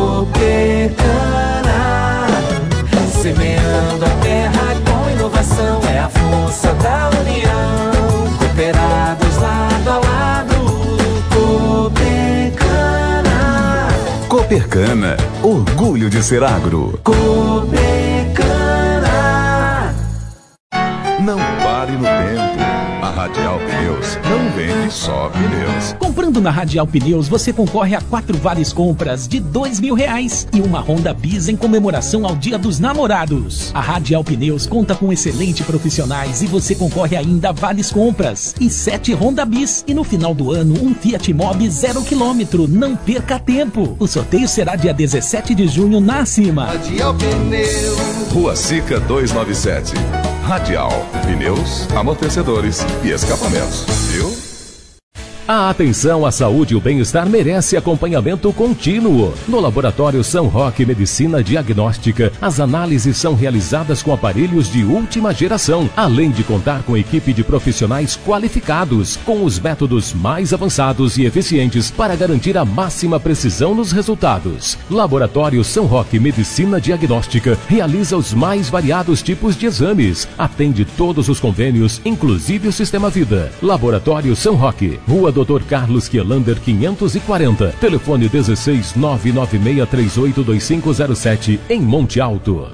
Coopercana. Semeando a terra com inovação, é a força da união. Cooperados lado a lado, Coopercana. Coopercana, orgulho de ser agro. Coopercana. Não pare no tempo. A Radial Pneus não vende só pneus. Comprando na Radial Pneus, você concorre a quatro vales compras de dois mil reais e uma Honda Bis em comemoração ao Dia dos Namorados. A Radial Pneus conta com excelentes profissionais e você concorre ainda a vales compras e sete Honda Bis. E no final do ano, um Fiat Mobi zero quilômetro. Não perca tempo. O sorteio será dia dezessete de junho na Acima. Radial Pneus. Rua Sica duzentos e noventa e sete. Radial Pneus, amortecedores e escapamentos. Viu? A atenção à saúde e o bem-estar merece acompanhamento contínuo. No Laboratório São Roque Medicina Diagnóstica, as análises são realizadas com aparelhos de última geração, além de contar com equipe de profissionais qualificados, com os métodos mais avançados e eficientes para garantir a máxima precisão nos resultados. Laboratório São Roque Medicina Diagnóstica realiza os mais variados tipos de exames, atende todos os convênios, inclusive o Sistema Vida. Laboratório São Roque, Rua doutor Carlos Quielander quinhentos e quarenta, telefone dezesseis, nove nove seis três oito dois cinco zero sete, em Monte Alto.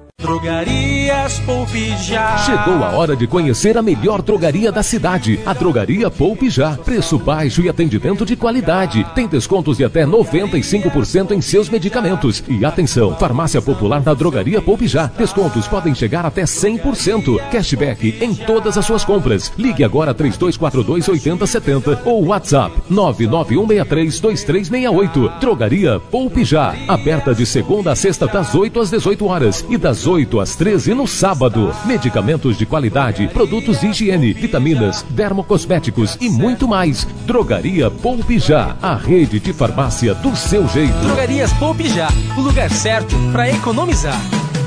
Drogarias Poupe Já. Chegou a hora de conhecer a melhor drogaria da cidade, a Drogaria Poupe Já. Preço baixo e atendimento de qualidade. Tem descontos de até noventa e cinco por cento em seus medicamentos. E atenção, farmácia popular na Drogaria Poupe Já. Descontos podem chegar até cem por cento. Cashback em todas as suas compras. Ligue agora três dois quatro dois, oito zero sete zero ou WhatsApp nove nove um seis três, dois três seis oito. Drogaria Poupe Já. Aberta de segunda a sexta das oito às dezoito horas e das oito às treze no sábado. Medicamentos de qualidade, produtos de higiene, vitaminas, dermocosméticos e muito mais. Drogaria Poupe Já, a rede de farmácia do seu jeito. Drogarias Poupe Já, o lugar certo para economizar.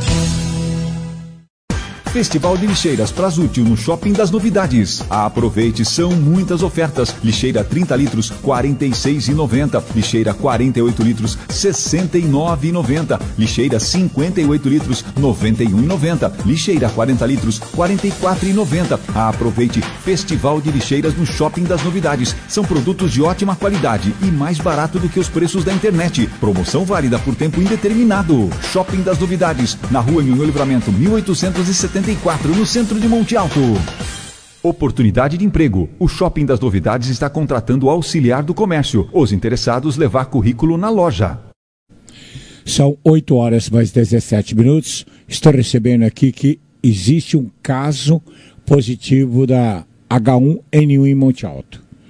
Festival de Lixeiras Prasútil no Shopping das Novidades. Aproveite, são muitas ofertas. Lixeira trinta litros, quarenta e seis reais e noventa centavos. Lixeira quarenta e oito litros, sessenta e nove reais e noventa centavos. Lixeira cinquenta e oito litros, noventa e um reais e noventa centavos. Lixeira quarenta litros, quarenta e quatro reais e noventa centavos. Aproveite, Festival de Lixeiras no Shopping das Novidades. São produtos de ótima qualidade e mais barato do que os preços da internet. Promoção válida por tempo indeterminado. Shopping das Novidades, na Rua Nhonhô Livramento, mil oitocentos e setenta e quatro, no centro de Monte Alto. Oportunidade de emprego. O Shopping das Novidades está contratando auxiliar do comércio. Os interessados levar currículo na loja. São oito horas mais dezessete minutos. Estou recebendo aqui que existe um caso positivo da H um N um em Monte Alto.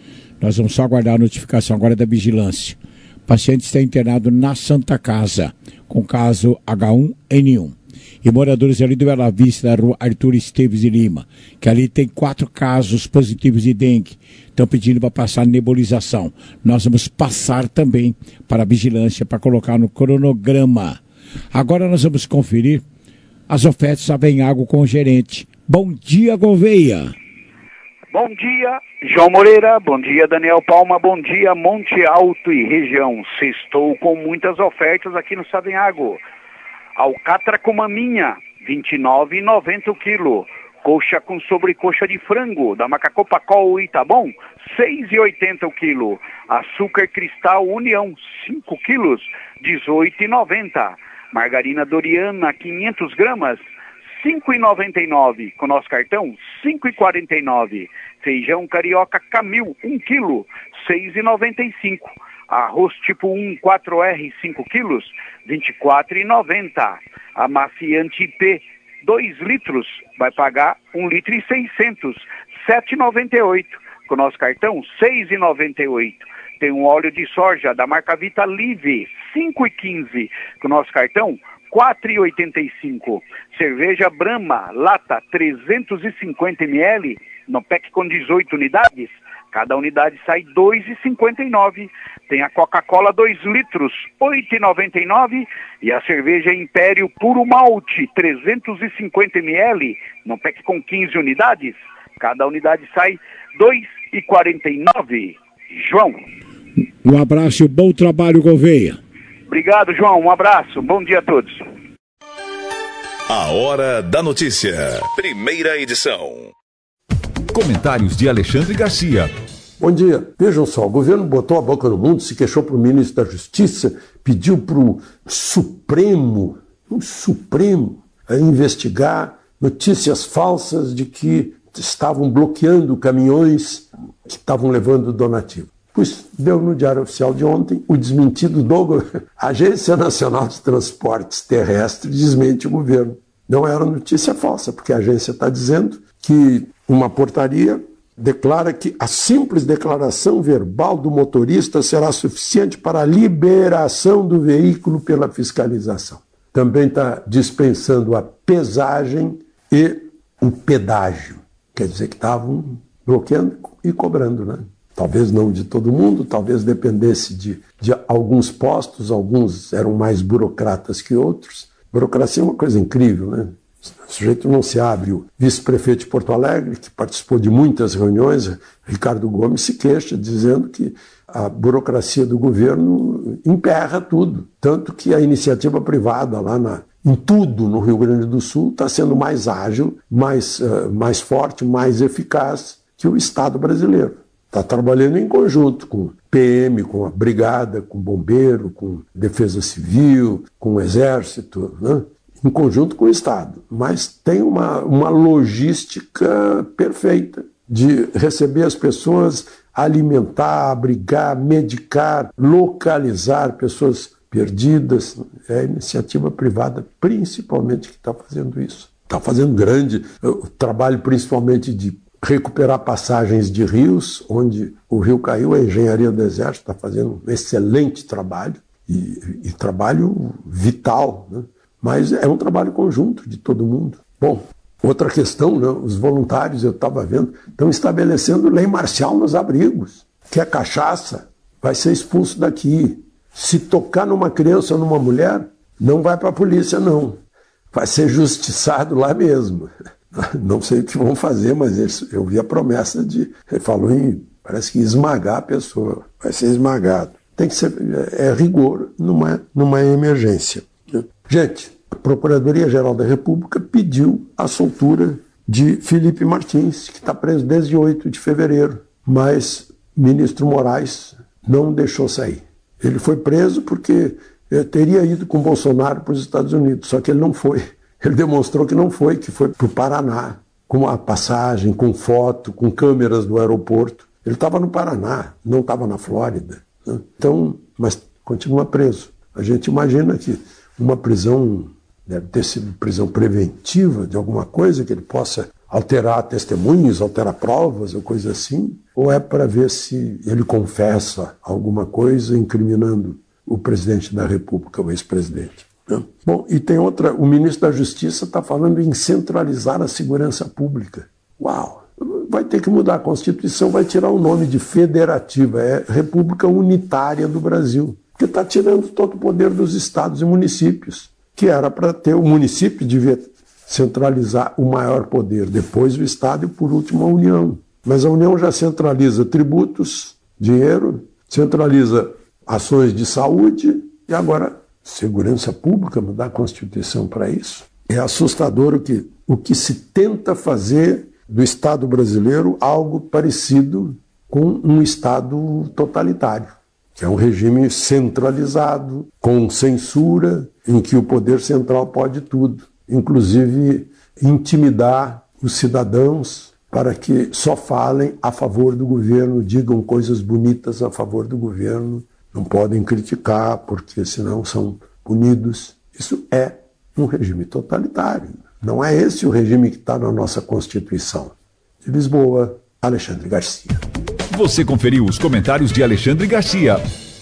Nós vamos só aguardar a notificação agora da vigilância. O paciente está internado na Santa Casa, com caso H um N um. E moradores ali do Bela Vista, da rua Arthur Esteves de Lima, que ali tem quatro casos positivos de dengue, estão pedindo para passar nebulização. Nós vamos passar também para a vigilância, para colocar no cronograma. Agora nós vamos conferir as ofertas da Venhago com o gerente. Bom dia, Gouveia. Bom dia, João Moreira. Bom dia, Daniel Palma. Bom dia, Monte Alto e região. Sextou com muitas ofertas aqui no Savenhago. Alcatra com maminha, vinte e nove reais e noventa centavos o quilo. Coxa com sobrecoxa de frango, da Macacopacol e tá bom? seis reais e oitenta centavos o quilo. Açúcar cristal União, cinco quilos, dezoito reais e noventa centavos. Margarina Doriana, quinhentas gramas, cinco reais e noventa e nove centavos. Com nosso cartão, cinco reais e quarenta e nove centavos. Feijão carioca Camil, um quilo, seis reais e noventa e cinco centavos. Arroz tipo um, quatro R, cinco quilos, vinte e quatro reais e noventa centavos. Amaciante I P, dois litros, vai pagar um litro e seiscentos, sete reais e noventa e oito centavos. Com nosso cartão, seis reais e noventa e oito centavos. Tem um óleo de soja da marca Vita Live, cinco reais e quinze centavos. Com nosso cartão, quatro reais e oitenta e cinco centavos. Cerveja Brahma, lata, trezentos e cinquenta mililitros, no pack com dezoito unidades. Cada unidade sai dois reais e cinquenta e nove centavos. Tem a Coca-Cola dois litros, oito reais e noventa e nove centavos. E a cerveja Império Puro Malte, trezentos e cinquenta mililitros, no pack com quinze unidades. Cada unidade sai dois reais e quarenta e nove centavos. João. Um abraço e um bom trabalho, Gouveia. Obrigado, João. Um abraço. Bom dia a todos. A Hora da Notícia. Primeira edição. Comentários de Alexandre Garcia. Bom dia. Vejam só, o governo botou a boca no mundo, se queixou para o ministro da Justiça, pediu para o Supremo, o Supremo, a investigar notícias falsas de que estavam bloqueando caminhões que estavam levando donativo. Pois deu no Diário Oficial de ontem o desmentido do a Agência Nacional de Transportes Terrestres desmente o governo. Não era notícia falsa, porque a agência está dizendo que uma portaria declara que a simples declaração verbal do motorista será suficiente para a liberação do veículo pela fiscalização. Também está dispensando a pesagem e o pedágio. Quer dizer que estavam bloqueando e cobrando, né? Talvez não de todo mundo, talvez dependesse de, de alguns postos, alguns eram mais burocratas que outros. Burocracia é uma coisa incrível, né? O sujeito não se abre. O vice-prefeito de Porto Alegre, que participou de muitas reuniões, Ricardo Gomes, se queixa, dizendo que a burocracia do governo emperra tudo. Tanto que a iniciativa privada lá na, em tudo no Rio Grande do Sul está sendo mais ágil, mais, uh, mais forte, mais eficaz que o Estado brasileiro. Está trabalhando em conjunto com P M, com a Brigada, com o Bombeiro, com Defesa Civil, com o Exército, né? Em conjunto com o Estado. Mas tem uma, uma logística perfeita de receber as pessoas, alimentar, abrigar, medicar, localizar pessoas perdidas. É a iniciativa privada, principalmente, que está fazendo isso. Está fazendo grande o trabalho, principalmente de recuperar passagens de rios, onde o rio caiu. A Engenharia do Exército está fazendo um excelente trabalho, e, e trabalho vital, né? Mas é um trabalho conjunto de todo mundo. Bom, outra questão, né? Os voluntários, eu estava vendo, estão estabelecendo lei marcial nos abrigos. Que a cachaça vai ser expulso daqui. Se tocar numa criança ou numa mulher, não vai para a polícia, não. Vai ser justiçado lá mesmo. Não sei o que vão fazer, mas eles, eu vi a promessa de... Ele falou em, parece que esmagar a pessoa. Vai ser esmagado. Tem que ser... É rigor numa, numa emergência. Gente, a Procuradoria-Geral da República pediu a soltura de Felipe Martins, que está preso desde oito de fevereiro, mas o ministro Moraes não deixou sair. Ele foi preso porque teria ido com Bolsonaro para os Estados Unidos, só que ele não foi. Ele demonstrou que não foi, que foi para o Paraná, com a passagem, com foto, com câmeras do aeroporto. Ele estava no Paraná, não estava na Flórida, né? Então, mas continua preso. A gente imagina que uma prisão, deve ter sido prisão preventiva de alguma coisa, que ele possa alterar testemunhos, alterar provas ou coisa assim, ou é para ver se ele confessa alguma coisa incriminando o presidente da República, o ex-presidente. Né? Bom, e tem outra, o ministro da Justiça está falando em centralizar a segurança pública. Uau! Vai ter que mudar a Constituição, vai tirar o nome de federativa, é República Unitária do Brasil, porque está tirando todo o poder dos estados e municípios, que era para ter, o município devia centralizar o maior poder, depois o estado e por último a União. Mas a União já centraliza tributos, dinheiro, centraliza ações de saúde e agora segurança pública, mudar a Constituição para isso. É assustador o que, o que se tenta fazer do Estado brasileiro algo parecido com um Estado totalitário, que é um regime centralizado, com censura, em que o poder central pode tudo, inclusive intimidar os cidadãos para que só falem a favor do governo, digam coisas bonitas a favor do governo, não podem criticar, porque senão são punidos. Isso é um regime totalitário. Não é esse o regime que está na nossa Constituição. De Lisboa, Alexandre Garcia. Você conferiu os comentários de Alexandre Garcia.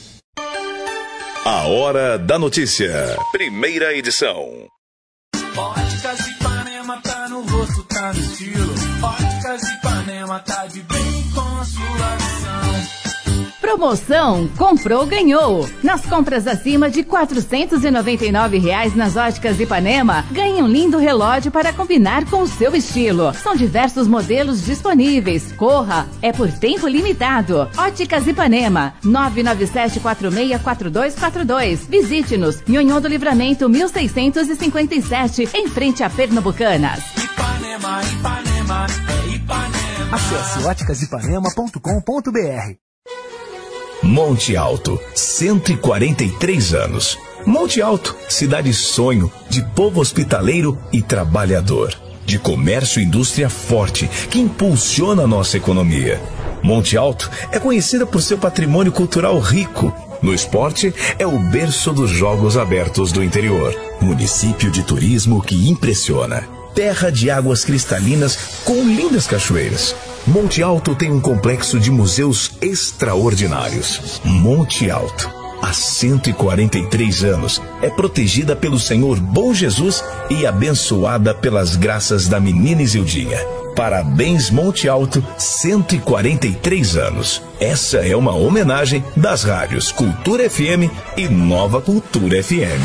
A Hora da Notícia. Primeira edição. Óticas Ipanema tá no rosto, tá no estilo. Óticas Ipanema tá de bem com a sua visão. Promoção Comprou, Ganhou. Nas compras acima de quatrocentos e noventa e nove reais nas Óticas Ipanema, ganhe um lindo relógio para combinar com o seu estilo. São diversos modelos disponíveis. Corra, é por tempo limitado. Óticas Ipanema, nove nove sete quatro seis quatro dois quatro dois. Visite-nos, Nhonhô do Livramento mil seiscentos e cinquenta e sete, em frente a Pernambucanas. Ipanema, Ipanema, é Ipanema. Acesse óticas ipanema ponto com ponto b r. Monte Alto, cento e quarenta e três anos. Monte Alto, cidade sonho, de povo hospitaleiro e trabalhador, de comércio e indústria forte, que impulsiona a nossa economia. Monte Alto é conhecida por seu patrimônio cultural rico. No esporte, é o berço dos Jogos Abertos do interior. Município de turismo que impressiona. Terra de águas cristalinas com lindas cachoeiras. Monte Alto tem um complexo de museus extraordinários. Monte Alto, há cento e quarenta e três anos, é protegida pelo Senhor Bom Jesus e abençoada pelas graças da menina Isildinha. Parabéns, Monte Alto, cento e quarenta e três anos. Essa é uma homenagem das rádios Cultura F M e Nova Cultura F M.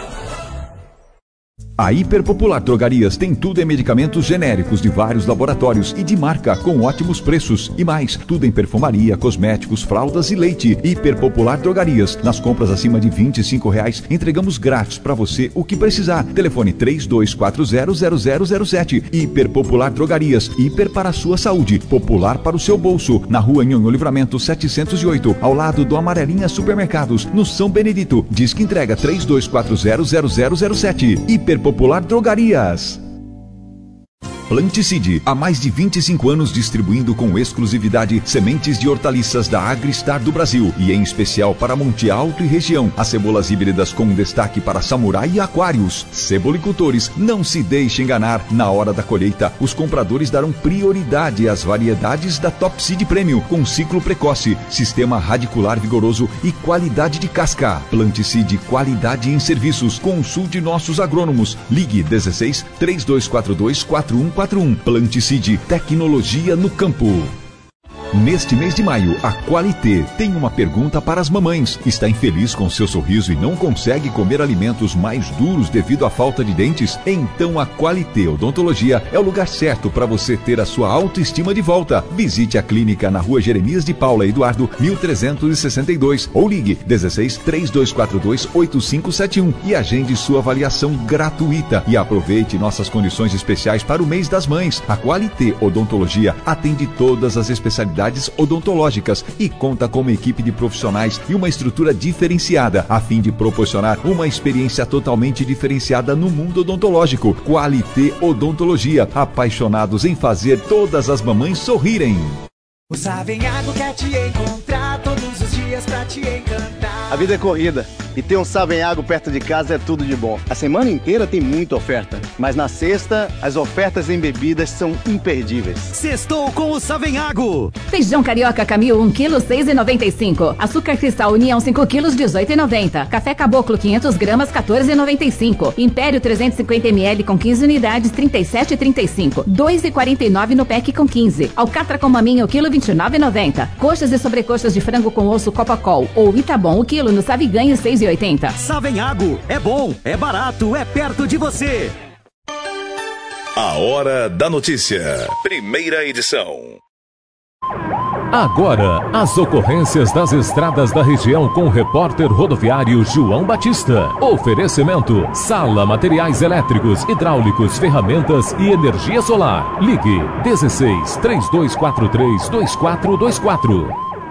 A Hiperpopular Drogarias tem tudo em medicamentos genéricos de vários laboratórios e de marca com ótimos preços. E mais, tudo em perfumaria, cosméticos, fraldas e leite. Hiperpopular Drogarias. Nas compras acima de vinte e cinco reais, entregamos grátis para você o que precisar. Telefone três dois quatro zero zero zero zero sete. Hiperpopular Drogarias. Hiper para a sua saúde. Popular para o seu bolso. Na rua Nhonhô Livramento setecentos e oito, ao lado do Amarelinha Supermercados, no São Benedito. Diz que entrega três dois quatro zero zero zero zero sete. Hiper Popular Drogarias. Planticide, há mais de vinte e cinco anos distribuindo com exclusividade sementes de hortaliças da Agristar do Brasil e em especial para Monte Alto e região. As cebolas híbridas com destaque para samurai e aquários. Cebolicultores, não se deixe enganar. Na hora da colheita, os compradores darão prioridade às variedades da Top Seed Premium com ciclo precoce, sistema radicular vigoroso e qualidade de casca. Planticide, qualidade em serviços. Consulte nossos agrônomos. Ligue dezesseis, três dois quatro dois, quatro um quatro um. Planticide, tecnologia no campo. Neste mês de maio, a Qualité tem uma pergunta para as mamães. Está infeliz com seu sorriso e não consegue comer alimentos mais duros devido à falta de dentes? Então a Qualité Odontologia é o lugar certo para você ter a sua autoestima de volta. Visite a clínica na rua Jeremias de Paula Eduardo, mil trezentos e sessenta e dois ou ligue dezesseis, três dois quatro dois, oito cinco sete um e agende sua avaliação gratuita. E aproveite nossas condições especiais para o mês das mães. A Qualité Odontologia atende todas as especialidades odontológicas e conta com uma equipe de profissionais e uma estrutura diferenciada a fim de proporcionar uma experiência totalmente diferenciada no mundo odontológico. Qualité Odontologia, apaixonados em fazer todas as mamães sorrirem. O Savenhago quer te encontrar todos os dias pra te encantar. A vida é corrida e ter um Savenhago perto de casa é tudo de bom. A semana inteira tem muita oferta, mas na sexta, as ofertas em bebidas são imperdíveis. Sextou com o Savenhago! Feijão carioca Camil um quilo, seis reais e noventa e cinco centavos. Açúcar Cristal União cinco quilos, dezoito reais e noventa centavos. Café Caboclo quinhentas gramas, quatorze reais e noventa e cinco centavos. Império trezentos e cinquenta mililitros com quinze unidades, trinta e sete reais e trinta e cinco centavos. dois reais e quarenta e nove centavos no pack com quinze. Alcatra com maminha o quilo, vinte e nove reais e noventa centavos. Coxas e sobrecoxas de frango com osso Copacol ou Itabom o quilo no Saviganho, seis reais e oitenta centavos. Savenhago, é bom, é barato, é perto de você. A Hora da Notícia, primeira edição. Agora, as ocorrências das estradas da região com o repórter rodoviário João Batista. Oferecimento: Sala Materiais Elétricos, Hidráulicos, Ferramentas e Energia Solar. Ligue dezesseis, três dois quatro três, dois quatro dois quatro.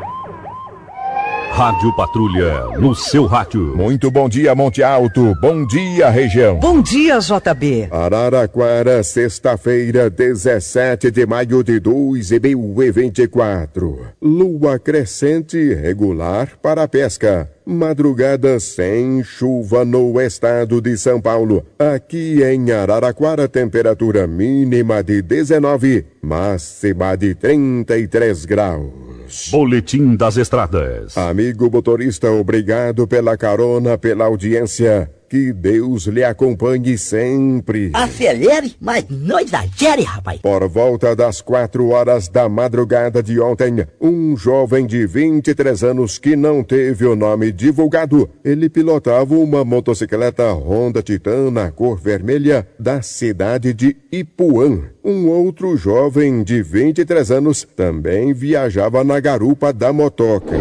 Rádio Patrulha, no seu rádio. Muito bom dia, Monte Alto. Bom dia, região. Bom dia, J B. Araraquara, sexta-feira, dezessete de maio de dois mil e vinte e quatro. Lua crescente regular para a pesca. Madrugada sem chuva no estado de São Paulo. Aqui em Araraquara, temperatura mínima de dezenove, máxima de trinta e três graus. Boletim das Estradas. Amigo motorista, obrigado pela carona, pela audiência. Que Deus lhe acompanhe sempre. Acelere, mas não exagere, rapaz. Por volta das quatro horas da madrugada de ontem, um jovem de vinte e três anos que não teve o nome divulgado, ele pilotava uma motocicleta Honda Titan na cor vermelha da cidade de Ipuã. Um outro jovem de vinte e três anos também viajava na garupa da motoca.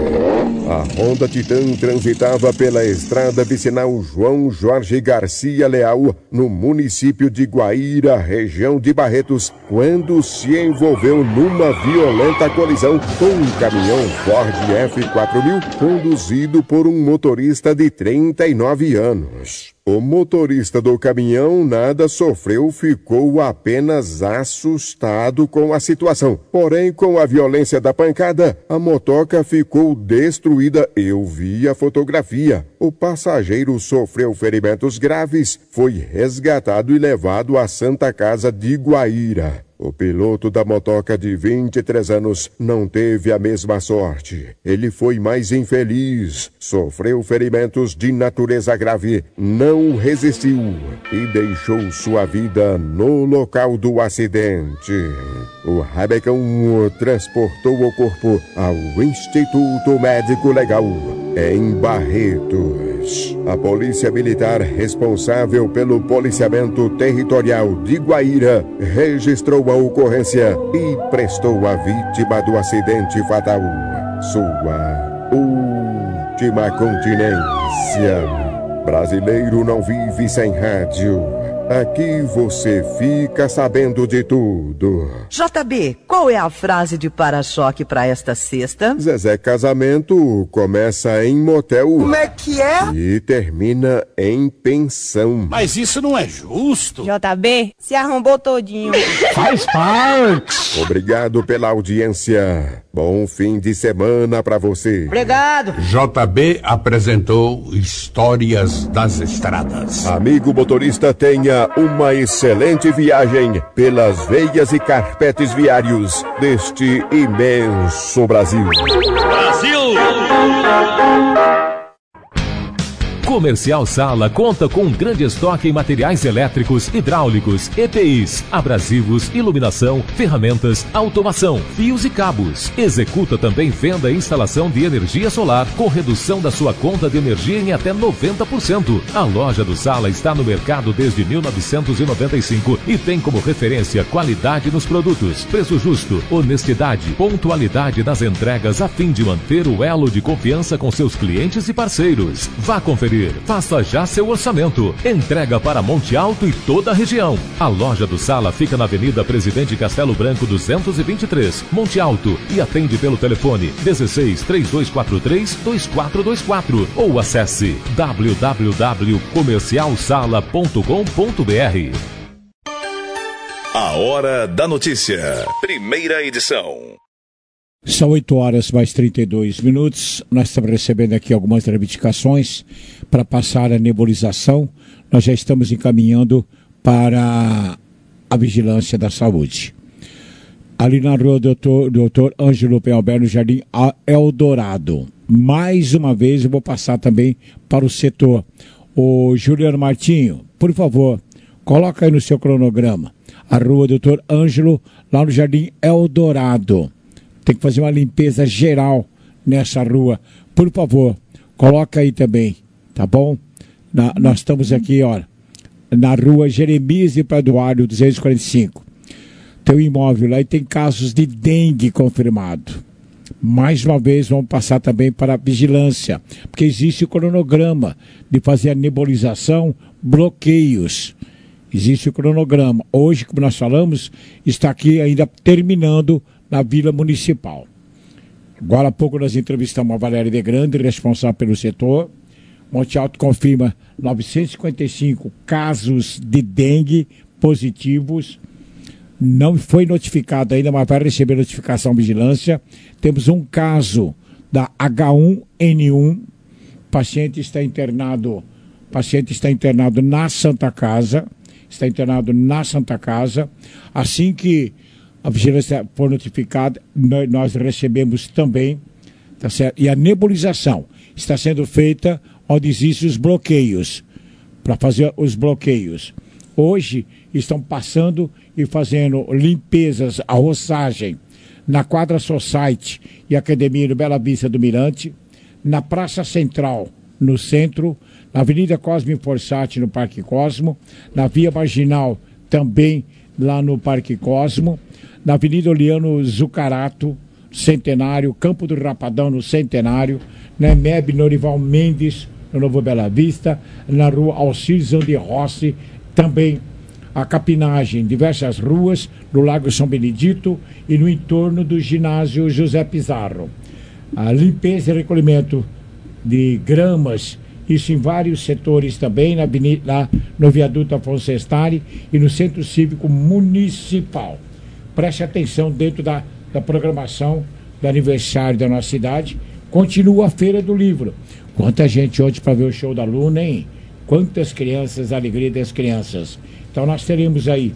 A Honda Titan transitava pela estrada vicinal João Jorge Garcia Leal, no município de Guaíra, região de Barretos, quando se envolveu numa violenta colisão com um caminhão Ford F quatro mil, conduzido por um motorista de trinta e nove anos. O motorista do caminhão nada sofreu, ficou apenas assustado com a situação. Porém, com a violência da pancada, a motoca ficou destruída. Eu vi a fotografia. O passageiro sofreu ferimentos graves, foi resgatado e levado à Santa Casa de Guaíra. O piloto da motoca de vinte e três anos não teve a mesma sorte. Ele foi mais infeliz, sofreu ferimentos de natureza grave, não resistiu e deixou sua vida no local do acidente. O rabecão transportou o corpo ao Instituto Médico Legal, em Barretos. A Polícia Militar, responsável pelo policiamento territorial de Guaíra, registrou a ocorrência e prestou à vítima do acidente fatal sua última continência. Brasileiro não vive sem rádio. Aqui você fica sabendo de tudo. J B, qual é a frase de para-choque para esta sexta? Zezé Casamento começa em motel. Como é que é? E termina em pensão. Mas isso não é justo. J B, se arrombou todinho. Faz parte. Obrigado pela audiência. Bom fim de semana para você. Obrigado. J B apresentou Histórias das Estradas. Amigo motorista, tenha uma excelente viagem pelas veias e carpetes viários deste imenso Brasil. Brasil! Comercial Sala conta com um grande estoque em materiais elétricos, hidráulicos, E P Is, abrasivos, iluminação, ferramentas, automação, fios e cabos. Executa também venda e instalação de energia solar com redução da sua conta de energia em até noventa por cento. A loja do Sala está no mercado desde mil novecentos e noventa e cinco e tem como referência qualidade nos produtos, preço justo, honestidade, pontualidade nas entregas a fim de manter o elo de confiança com seus clientes e parceiros. Vá conferir. Faça já seu orçamento. Entrega para Monte Alto e toda a região. A loja do Sala fica na Avenida Presidente Castelo Branco duzentos e vinte e três, Monte Alto, e atende pelo telefone dezesseis, três dois quatro três, dois quatro dois quatro ou acesse w w w ponto comercial sala ponto com ponto b r. A Hora da Notícia, primeira edição. São oito horas mais trinta e dois minutos. Nós estamos recebendo aqui algumas reivindicações para passar a nebulização. Nós já estamos encaminhando para a Vigilância da Saúde. Ali na rua Doutor, Doutor Ângelo Penhalber, no Jardim Eldorado. Mais uma vez eu vou passar também para o setor. O Juliano Martinho, por favor, coloca aí no seu cronograma. A rua Doutor Ângelo, lá no Jardim Eldorado. Tem que fazer uma limpeza geral nessa rua. Por favor, coloca aí também, tá bom? Na, nós estamos aqui, ó, na rua Jeremias de Paduário, duzentos e quarenta e cinco. Tem um imóvel lá e tem casos de dengue confirmado. Mais uma vez, vamos passar também para a vigilância, porque existe o cronograma de fazer a nebulização, bloqueios. Existe o cronograma. Hoje, como nós falamos, está aqui ainda terminando na Vila Municipal. Agora há pouco nós entrevistamos a Valéria de Grande, responsável pelo setor. Monte Alto confirma novecentos e cinquenta e cinco casos de dengue positivos. Não foi notificado ainda, mas vai receber notificação vigilância. Temos um caso da H um N um. O paciente está internado, paciente está internado na Santa Casa. Está internado na Santa Casa. Assim que a vigilância for notificada, nós recebemos também, tá certo? E a nebulização está sendo feita onde existem os bloqueios, para fazer os bloqueios. Hoje estão passando e fazendo limpezas, a roçagem, na Quadra Society e Academia do Bela Vista do Mirante, na Praça Central, no centro, na Avenida Cosme Forsati, no Parque Cosmo, na Via Marginal, também lá no Parque Cosmo, na Avenida Oliano Zucarato, Centenário, Campo do Rapadão, no Centenário, na E M E B Norival Mendes, no Novo Bela Vista, na Rua Alcides de Rossi, também a capinagem em diversas ruas, no Lago São Benedito e no entorno do ginásio José Pizarro. A limpeza e recolhimento de gramas, isso em vários setores também, na avenida, lá no viaduto Afonso Estari e no Centro Cívico Municipal. Preste atenção dentro da, da programação do aniversário da nossa cidade. Continua a Feira do Livro. Quanta gente ontem para ver o show da Luna, hein? Quantas crianças, a alegria das crianças. Então nós teremos aí,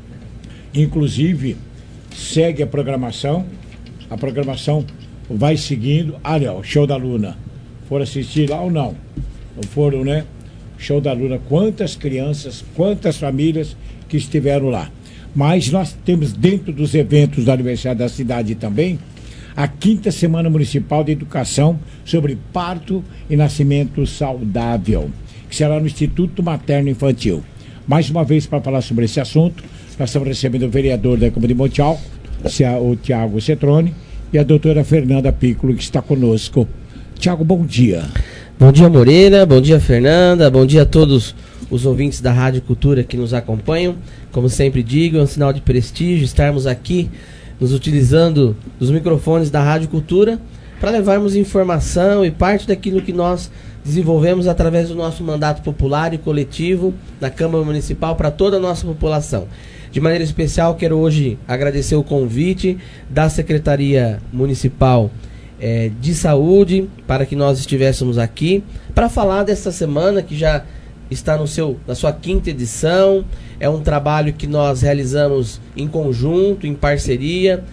inclusive, segue a programação, a programação vai seguindo. Olha, o show da Luna. Foram assistir lá ou não? Não foram, né? Show da Luna. Quantas crianças, quantas famílias que estiveram lá. Mas nós temos dentro dos eventos do aniversário da cidade também a quinta Semana Municipal de Educação sobre Parto e Nascimento Saudável, que será no Instituto Materno Infantil. Mais uma vez, para falar sobre esse assunto, nós estamos recebendo o vereador da Câmara de Monte Alto, o Tiago Cetrone, e a doutora Fernanda Piccolo, que está conosco. Tiago, bom dia. Bom dia, Moreira, bom dia, Fernanda, bom dia a todos os ouvintes da Rádio Cultura que nos acompanham. Como sempre digo, é um sinal de prestígio estarmos aqui nos utilizando dos microfones da Rádio Cultura para levarmos informação e parte daquilo que nós desenvolvemos através do nosso mandato popular e coletivo na Câmara Municipal para toda a nossa população. De maneira especial, quero hoje agradecer o convite da Secretaria Municipal eh, de Saúde para que nós estivéssemos aqui para falar desta semana que já está no seu, na sua quinta edição. É um trabalho que nós realizamos em conjunto, em parceria.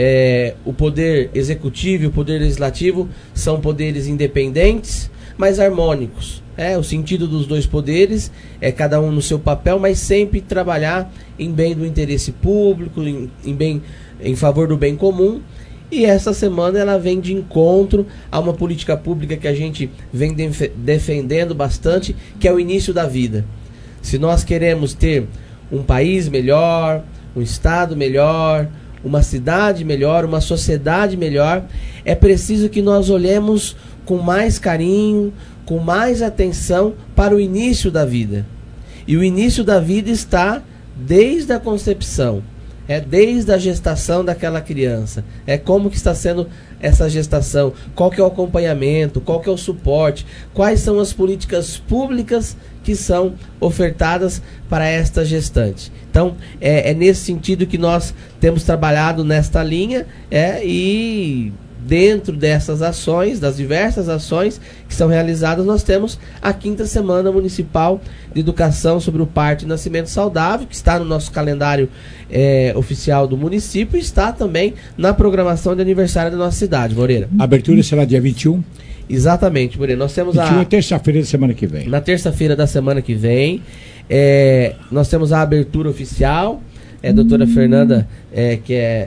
É, o poder executivo e o poder legislativo são poderes independentes, mas harmônicos. É, o sentido dos dois poderes é cada um no seu papel, mas sempre trabalhar em bem do interesse público, em, em, bem, em favor do bem comum. E essa semana ela vem de encontro a uma política pública que a gente vem def- defendendo bastante, que é o início da vida. Se nós queremos ter um país melhor, um estado melhor, uma cidade melhor, uma sociedade melhor, é preciso que nós olhemos com mais carinho, com mais atenção para o início da vida. E o início da vida está desde a concepção. É desde a gestação daquela criança. É como que está sendo essa gestação, qual que é o acompanhamento, qual que é o suporte, quais são as políticas públicas que são ofertadas para esta gestante. Então, é, é nesse sentido que nós temos trabalhado nesta linha, é, e dentro dessas ações, das diversas ações que são realizadas, nós temos a quinta Semana Municipal de Educação sobre o Parto e Nascimento Saudável, que está no nosso calendário é, oficial do município e está também na programação de aniversário da nossa cidade, Moreira. A abertura será dia vinte e um? Exatamente, Moreira. Nós temos vinte e um a... é terça-feira da semana que vem. Na terça-feira da semana que vem, é, nós temos a abertura oficial, é a doutora Fernanda, é, que é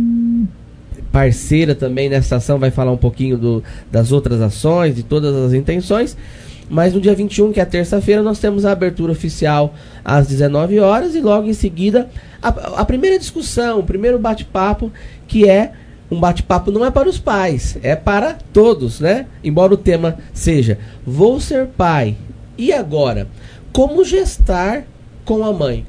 parceira também nessa ação, vai falar um pouquinho do, das outras ações, de todas as intenções. Mas no dia vinte e um, que é terça-feira, nós temos a abertura oficial às dezenove horas e logo em seguida a, a primeira discussão, o primeiro bate-papo, que é um bate-papo não é para os pais, é para todos, né? Embora o tema seja vou ser pai, e agora? Como gestar com a mãe?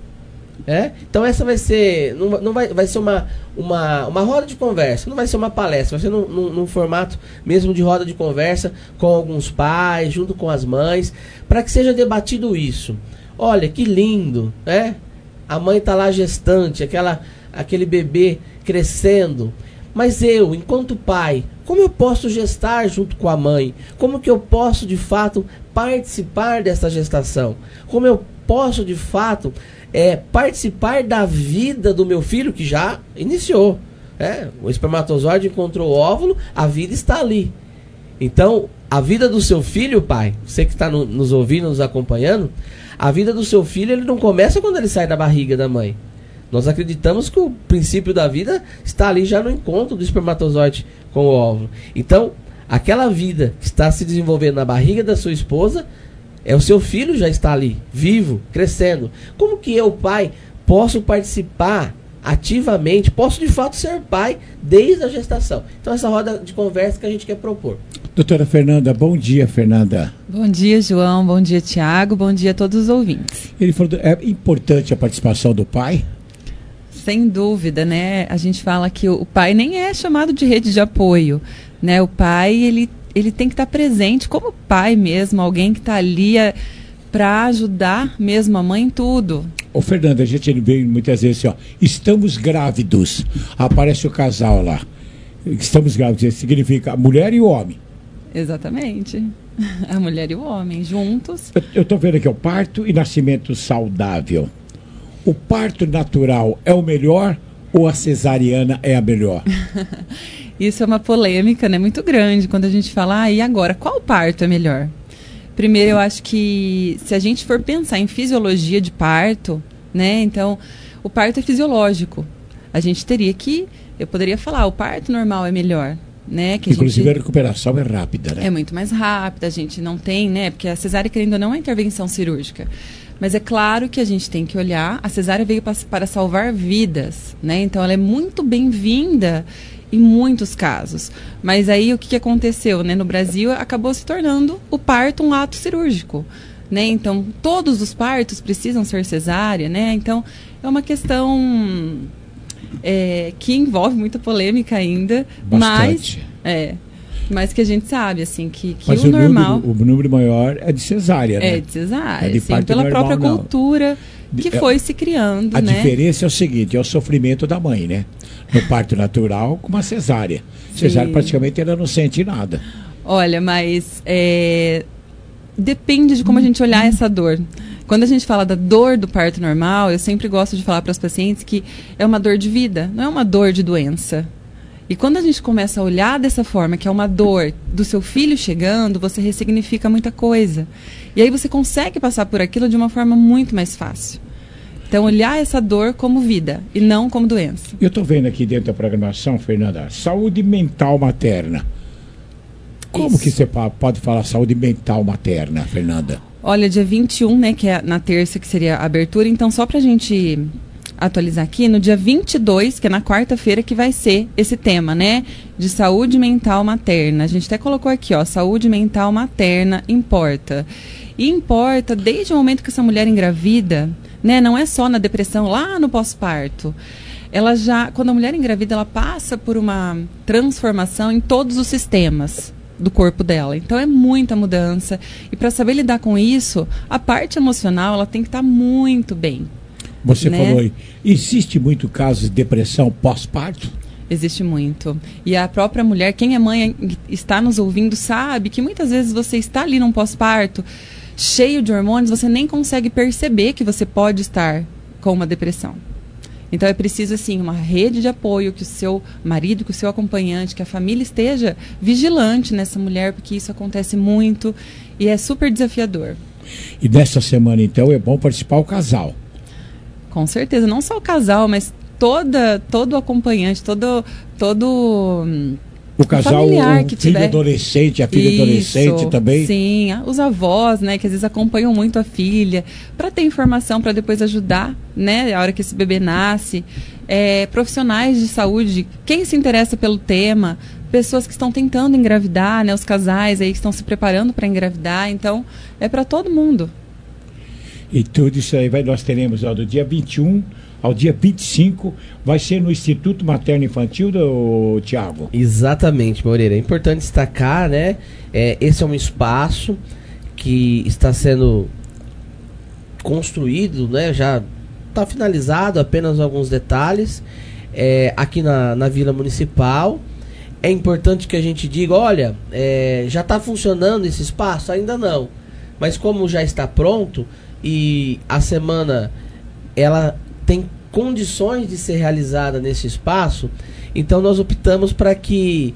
É? Então essa vai ser, não, não vai, vai ser uma, uma, uma roda de conversa, não vai ser uma palestra, vai ser num, num, num formato mesmo de roda de conversa com alguns pais, junto com as mães, para que seja debatido isso. Olha, que lindo, né? A mãe está lá gestante, aquela, aquele bebê crescendo, mas eu, enquanto pai, como eu posso gestar junto com a mãe? Como que eu posso, de fato, participar dessa gestação? Como eu posso, de fato, é, participar da vida do meu filho, que já iniciou? É, o espermatozoide encontrou o óvulo, a vida está ali. Então, a vida do seu filho, pai, você que está no, nos ouvindo, nos acompanhando, a vida do seu filho, ele não começa quando ele sai da barriga da mãe. Nós acreditamos que o princípio da vida está ali já no encontro do espermatozoide com o óvulo. Então, aquela vida que está se desenvolvendo na barriga da sua esposa, é o seu filho já está ali, vivo, crescendo. Como que eu, pai, posso participar ativamente, posso de fato ser pai desde a gestação? Então, essa roda de conversa que a gente quer propor. Doutora Fernanda, bom dia, Fernanda. Bom dia, João, bom dia, Tiago, bom dia a todos os ouvintes. Ele falou, é importante a participação do pai? Sem dúvida, né? A gente fala que o pai nem é chamado de rede de apoio, né? O pai, ele, ele tem que estar presente como pai mesmo, alguém que está ali para ajudar mesmo a mãe em tudo. Ô, Fernanda, a gente vê muitas vezes assim, ó, estamos grávidos, aparece o casal lá, estamos grávidos, isso significa a mulher e o homem. Exatamente, a mulher e o homem juntos. Eu estou vendo aqui o parto e nascimento saudável. O parto natural é o melhor ou a cesariana é a melhor? Isso é uma polêmica, né, muito grande quando a gente fala, ah, e agora, qual parto é melhor? Primeiro, eu acho que se a gente for pensar em fisiologia de parto, né, então o parto é fisiológico. A gente teria que, eu poderia falar, o parto normal é melhor. Né, que Inclusive a, gente, a recuperação é rápida, né? É muito mais rápida, a gente não tem, né? Porque a cesárea, querendo ou não, é intervenção cirúrgica. Mas é claro que a gente tem que olhar, a cesárea veio para, para salvar vidas, né? Então ela é muito bem-vinda em muitos casos. Mas aí o que, que aconteceu, né? No Brasil acabou se tornando o parto um ato cirúrgico, né? Então todos os partos precisam ser cesárea, né? Então é uma questão... É, que envolve muita polêmica ainda, Bastante. mas é, mas que a gente sabe assim que, que mas o, o normal número, o número maior é de cesárea, né? É de cesárea, é de sim, pela normal, própria não. cultura que é, foi se criando, a né? diferença é o seguinte, é o sofrimento da mãe, né? No parto natural com uma cesárea. Cesárea sim. Praticamente ela não sente nada. Olha, mas é, depende de como a gente olhar essa dor. Quando a gente fala da dor do parto normal, eu sempre gosto de falar para os pacientes que é uma dor de vida, não é uma dor de doença. E quando a gente começa a olhar dessa forma, que é uma dor do seu filho chegando, você ressignifica muita coisa. E aí você consegue passar por aquilo de uma forma muito mais fácil. Então, olhar essa dor como vida e não como doença. Eu estou vendo aqui dentro da programação, Fernanda, saúde mental materna. Como Isso. que você pode falar saúde mental materna, Fernanda? Olha, dia vinte e um, né, que é na terça, que seria a abertura. Então, só pra gente atualizar aqui, no dia vinte e dois, que é na quarta-feira, que vai ser esse tema, né, de saúde mental materna. A gente até colocou aqui, ó, saúde mental materna importa. E importa, desde o momento que essa mulher engravida, né, não é só na depressão, lá no pós-parto. Ela já, quando a mulher engravida, ela passa por uma transformação em todos os sistemas do corpo dela. Então é muita mudança. E para saber lidar com isso, a parte emocional ela tem que estar muito bem. Você né? falou aí, existe muito caso de depressão pós-parto? Existe muito. E a própria mulher, quem é mãe está nos ouvindo, sabe que muitas vezes você está ali num pós-parto, cheio de hormônios, você nem consegue perceber que você pode estar com uma depressão. Então é preciso, assim, uma rede de apoio, que o seu marido, que o seu acompanhante, que a família esteja vigilante nessa mulher, porque isso acontece muito e é super desafiador. E nessa semana, então, é bom participar o casal. Com certeza, não só o casal, mas toda, todo o acompanhante, todo... todo o casal, o que filho tiver... adolescente, a filha Isso, adolescente também. Sim, os avós, né, que às vezes acompanham muito a filha, para ter informação, para depois ajudar, né, a hora que esse bebê nasce. É, profissionais de saúde, quem se interessa pelo tema, pessoas que estão tentando engravidar, né, os casais aí que estão se preparando para engravidar. Então, é para todo mundo. E tudo isso aí vai, nós teremos ó, do dia vinte e um ao dia vinte e cinco, vai ser no Instituto Materno Infantil, do Tiago? Exatamente, Moreira. É importante destacar, né? É, esse é um espaço que está sendo construído, né? Já está finalizado, apenas alguns detalhes, é, aqui na, na Vila Municipal. É importante que a gente diga, olha, é, já está funcionando esse espaço? Ainda não. Mas como já está pronto e a semana ela tem condições de ser realizada nesse espaço, então nós optamos para que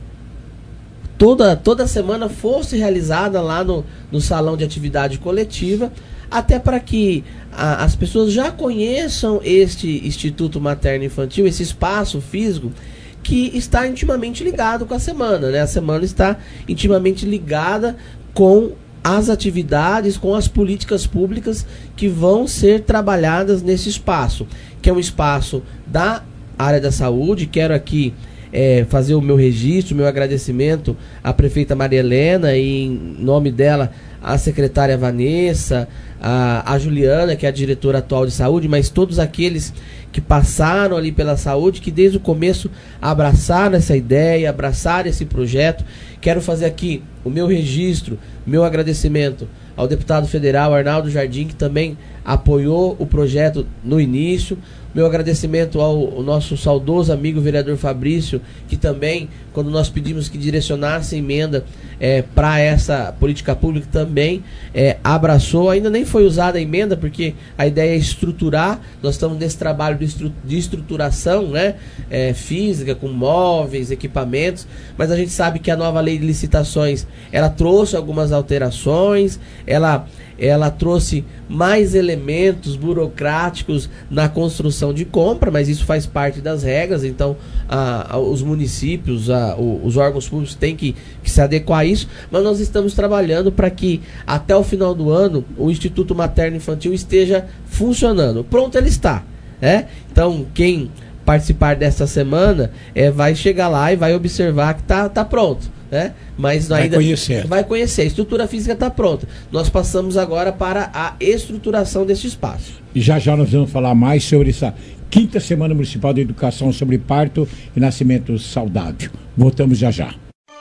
toda, toda semana fosse realizada lá no, no salão de atividade coletiva, até para que a, as pessoas já conheçam este Instituto Materno Infantil, esse espaço físico que está intimamente ligado com a semana, né? A semana está intimamente ligada com as atividades, com as políticas públicas que vão ser trabalhadas nesse espaço, que é um espaço da área da saúde. Quero aqui é, fazer o meu registro, o meu agradecimento à prefeita Maria Helena e, em nome dela, à secretária Vanessa, a, a Juliana, que é a diretora atual de saúde, mas todos aqueles que passaram ali pela saúde, que desde o começo abraçaram essa ideia, abraçaram esse projeto. Quero fazer aqui o meu registro, meu agradecimento ao deputado federal Arnaldo Jardim, que também apoiou o projeto no início. Meu agradecimento ao, ao nosso saudoso amigo vereador Fabrício, que também, quando nós pedimos que direcionasse a emenda é, para essa política pública, também é, abraçou. Ainda nem foi usada a emenda, porque a ideia é estruturar. Nós estamos nesse trabalho de, estru de estruturação, né, é, física, com móveis, equipamentos, mas a gente sabe que a nova lei de licitações, ela trouxe algumas alterações, ela... ela trouxe mais elementos burocráticos na construção de compra, mas isso faz parte das regras. Então a, a, os municípios, a, o, os órgãos públicos têm que, que se adequar a isso, mas nós estamos trabalhando para que até o final do ano o Instituto Materno Infantil esteja funcionando. Pronto, ele está, né? Então quem participar dessa semana é, vai chegar lá e vai observar que está tá pronto, né? Mas vai ainda conhecer. vai conhecer. A estrutura física está pronta. Nós passamos agora para a estruturação desse espaço. E já já nós vamos falar mais sobre essa quinta Semana Municipal de Educação sobre Parto e Nascimento Saudável. Voltamos já já.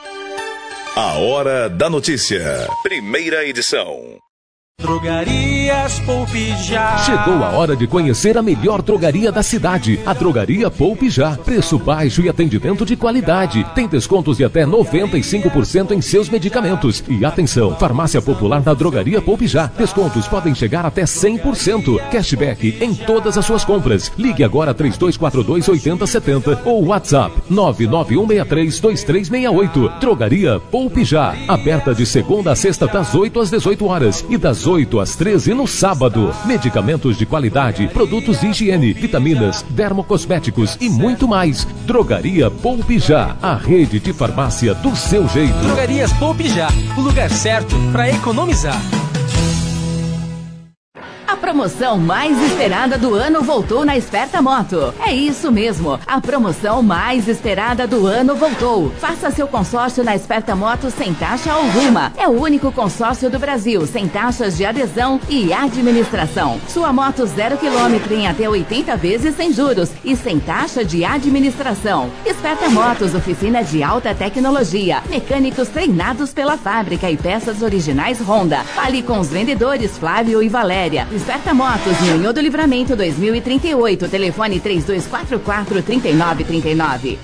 A Hora da Notícia. Primeira edição. Drogarias Poupe Já. Chegou a hora de conhecer a melhor drogaria da cidade, a Drogaria Poupe Já. Preço baixo e atendimento de qualidade. Tem descontos de até noventa e cinco por cento em seus medicamentos. E atenção, farmácia popular da Drogaria Poupe Já. Descontos podem chegar até cem por cento. Cashback em todas as suas compras. Ligue agora três dois quatro dois, oito zero sete zero ou WhatsApp nove nove um seis três, dois três seis oito. Drogaria Poupe Já. Aberta de segunda a sexta das oito às dezoito horas e das oito às treze no sábado. Medicamentos de qualidade, produtos de higiene, vitaminas, dermocosméticos e muito mais. Drogaria Poupe Já, a rede de farmácia do seu jeito. Drogarias Poupe Já, o lugar certo para economizar. promoção mais esperada do ano voltou na Esperta Moto. É isso mesmo, a promoção mais esperada do ano voltou. Faça seu consórcio na Esperta Moto sem taxa alguma. É o único consórcio do Brasil sem taxas de adesão e administração. Sua moto zero quilômetro em até oitenta vezes sem juros e sem taxa de administração. Esperta Motos, oficina de alta tecnologia, mecânicos treinados pela fábrica e peças originais Honda. Fale com os vendedores Flávio e Valéria. Esperta Motos, Ninho do Livramento dois mil e trinta e oito, telefone três dois quatro quatro, três nove três nove.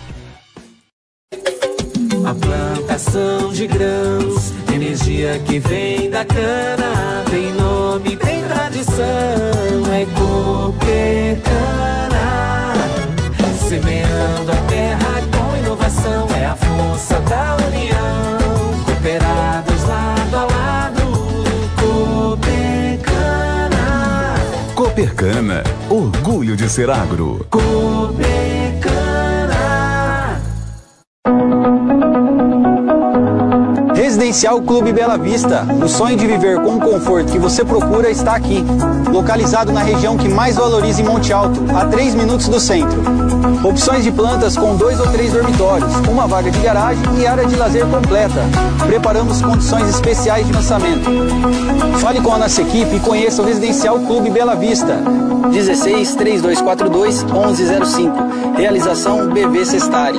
A plantação de grãos, energia que vem da cana, tem nome, tem tradição, é Coopercana. Semeando a terra com inovação, é a força da união. Cooperados lado a lado, Coopercana. Coopercana, orgulho de ser agro. Residencial Clube Bela Vista. O sonho de viver com o conforto que você procura está aqui. Localizado na região que mais valoriza em Monte Alto, a três minutos do centro. Opções de plantas com dois ou três dormitórios, uma vaga de garagem e área de lazer completa. Preparamos condições especiais de lançamento. Fale com a nossa equipe e conheça o Residencial Clube Bela Vista. dezesseis, três dois quatro dois, onze zero cinco. Realização B V Sestari.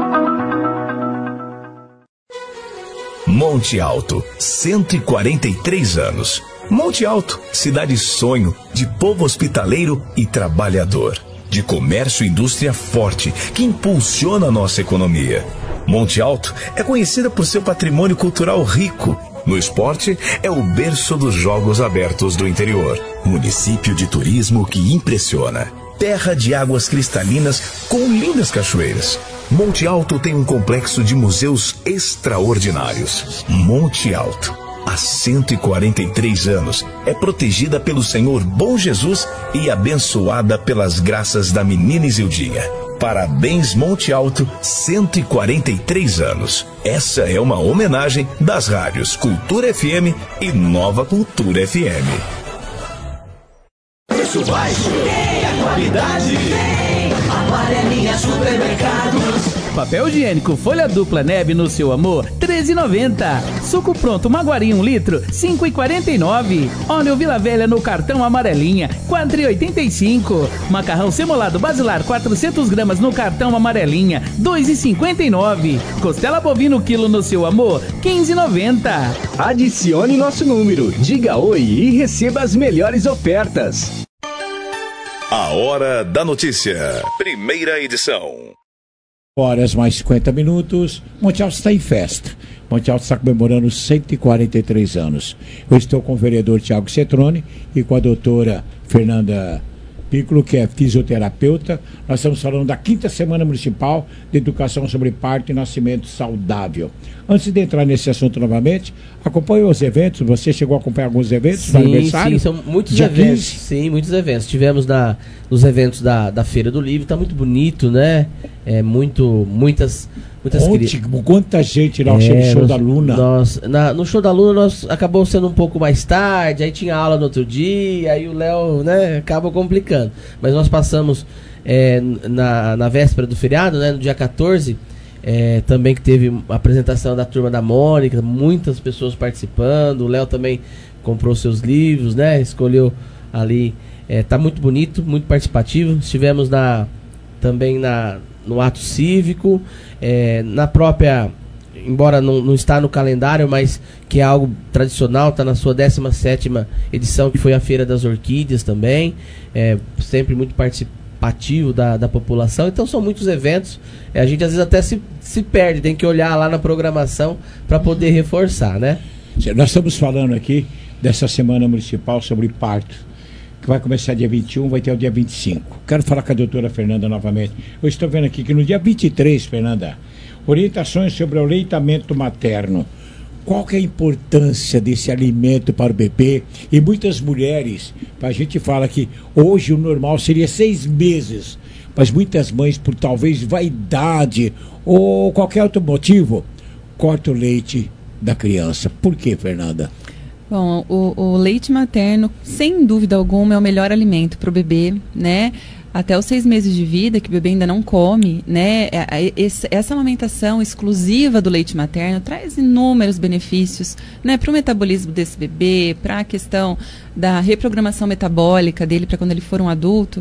Monte Alto, cento e quarenta e três anos. Monte Alto, cidade sonho, de povo hospitaleiro e trabalhador, de comércio e indústria forte, que impulsiona a nossa economia. Monte Alto é conhecida por seu patrimônio cultural rico. No esporte, é o berço dos Jogos Abertos do interior. Município de turismo que impressiona. Terra de águas cristalinas com lindas cachoeiras. Monte Alto tem um complexo de museus extraordinários. Monte Alto, há cento e quarenta e três anos, é protegida pelo Senhor Bom Jesus e abençoada pelas graças da menina Isildinha. Parabéns, Monte Alto, cento e quarenta e três anos. Essa é uma homenagem das rádios Cultura F M e Nova Cultura F M. Preço baixo, tem a qualidade, tem Amarelinha Supermercados. Papel higiênico folha dupla Neve no seu amor, treze e noventa. Suco pronto Maguari um litro, cinco e quarenta e nove. Óleo Vila Velha no cartão Amarelinha, quatro e oitenta e cinco. Macarrão semolado Basilar quatrocentas gramas no cartão Amarelinha, dois e cinquenta e nove. Costela bovino quilo no seu amor, quinze e noventa. Adicione nosso número, diga oi e receba as melhores ofertas. A Hora da Notícia, primeira edição. Horas mais cinquenta minutos. Monte Alto está em festa. Monte Alto está comemorando cento e quarenta e três anos. Eu estou com o vereador Tiago Cetrone e com a doutora Fernanda Piccolo, que é fisioterapeuta. Nós estamos falando da quinta Semana Municipal de Educação sobre Parto e Nascimento Saudável. Antes de entrar nesse assunto novamente, acompanhe os eventos. Você chegou a acompanhar alguns eventos sim, do aniversário? Sim, são muitos Dia eventos. quinze. Sim, muitos eventos. Tivemos na, nos eventos da, da Feira do Livro, está muito bonito, né? É muito, muitas... muitas Ontem, cri... quanta gente lá, o é, show nós, da Luna. Nós, na, no show da Luna nós acabou sendo um pouco mais tarde, aí tinha aula no outro dia, aí o Léo, né, acaba complicando. Mas nós passamos é, na, na véspera do feriado, né, no dia quatorze, é, também que teve a apresentação da Turma da Mônica, muitas pessoas participando, o Léo também comprou seus livros, né, escolheu ali, é, tá muito bonito, muito participativo. Estivemos na, também na, no ato cívico, é, na própria, embora não, não está no calendário, mas que é algo tradicional, está na sua décima sétima edição, que foi a Feira das Orquídeas também, é, sempre muito participativo da, da população. Então são muitos eventos, é, a gente às vezes até se, se perde, tem que olhar lá na programação para poder reforçar, né? Nós estamos falando aqui dessa Semana Municipal sobre parto, que vai começar dia vinte e um, vai ter o dia vinte e cinco. Quero falar com a doutora Fernanda novamente. Eu estou vendo aqui que no dia vinte e três, Fernanda, orientações sobre o aleitamento materno. Qual que é a importância desse alimento para o bebê? E muitas mulheres, a gente fala que hoje o normal seria seis meses, mas muitas mães, por talvez vaidade ou qualquer outro motivo, cortam o leite da criança. Por quê, Fernanda? Bom, o, o leite materno, sem dúvida alguma, é o melhor alimento para o bebê, né? Até os seis meses de vida, que o bebê ainda não come, né? Essa amamentação exclusiva do leite materno traz inúmeros benefícios, né? Para o metabolismo desse bebê, para a questão da reprogramação metabólica dele para quando ele for um adulto.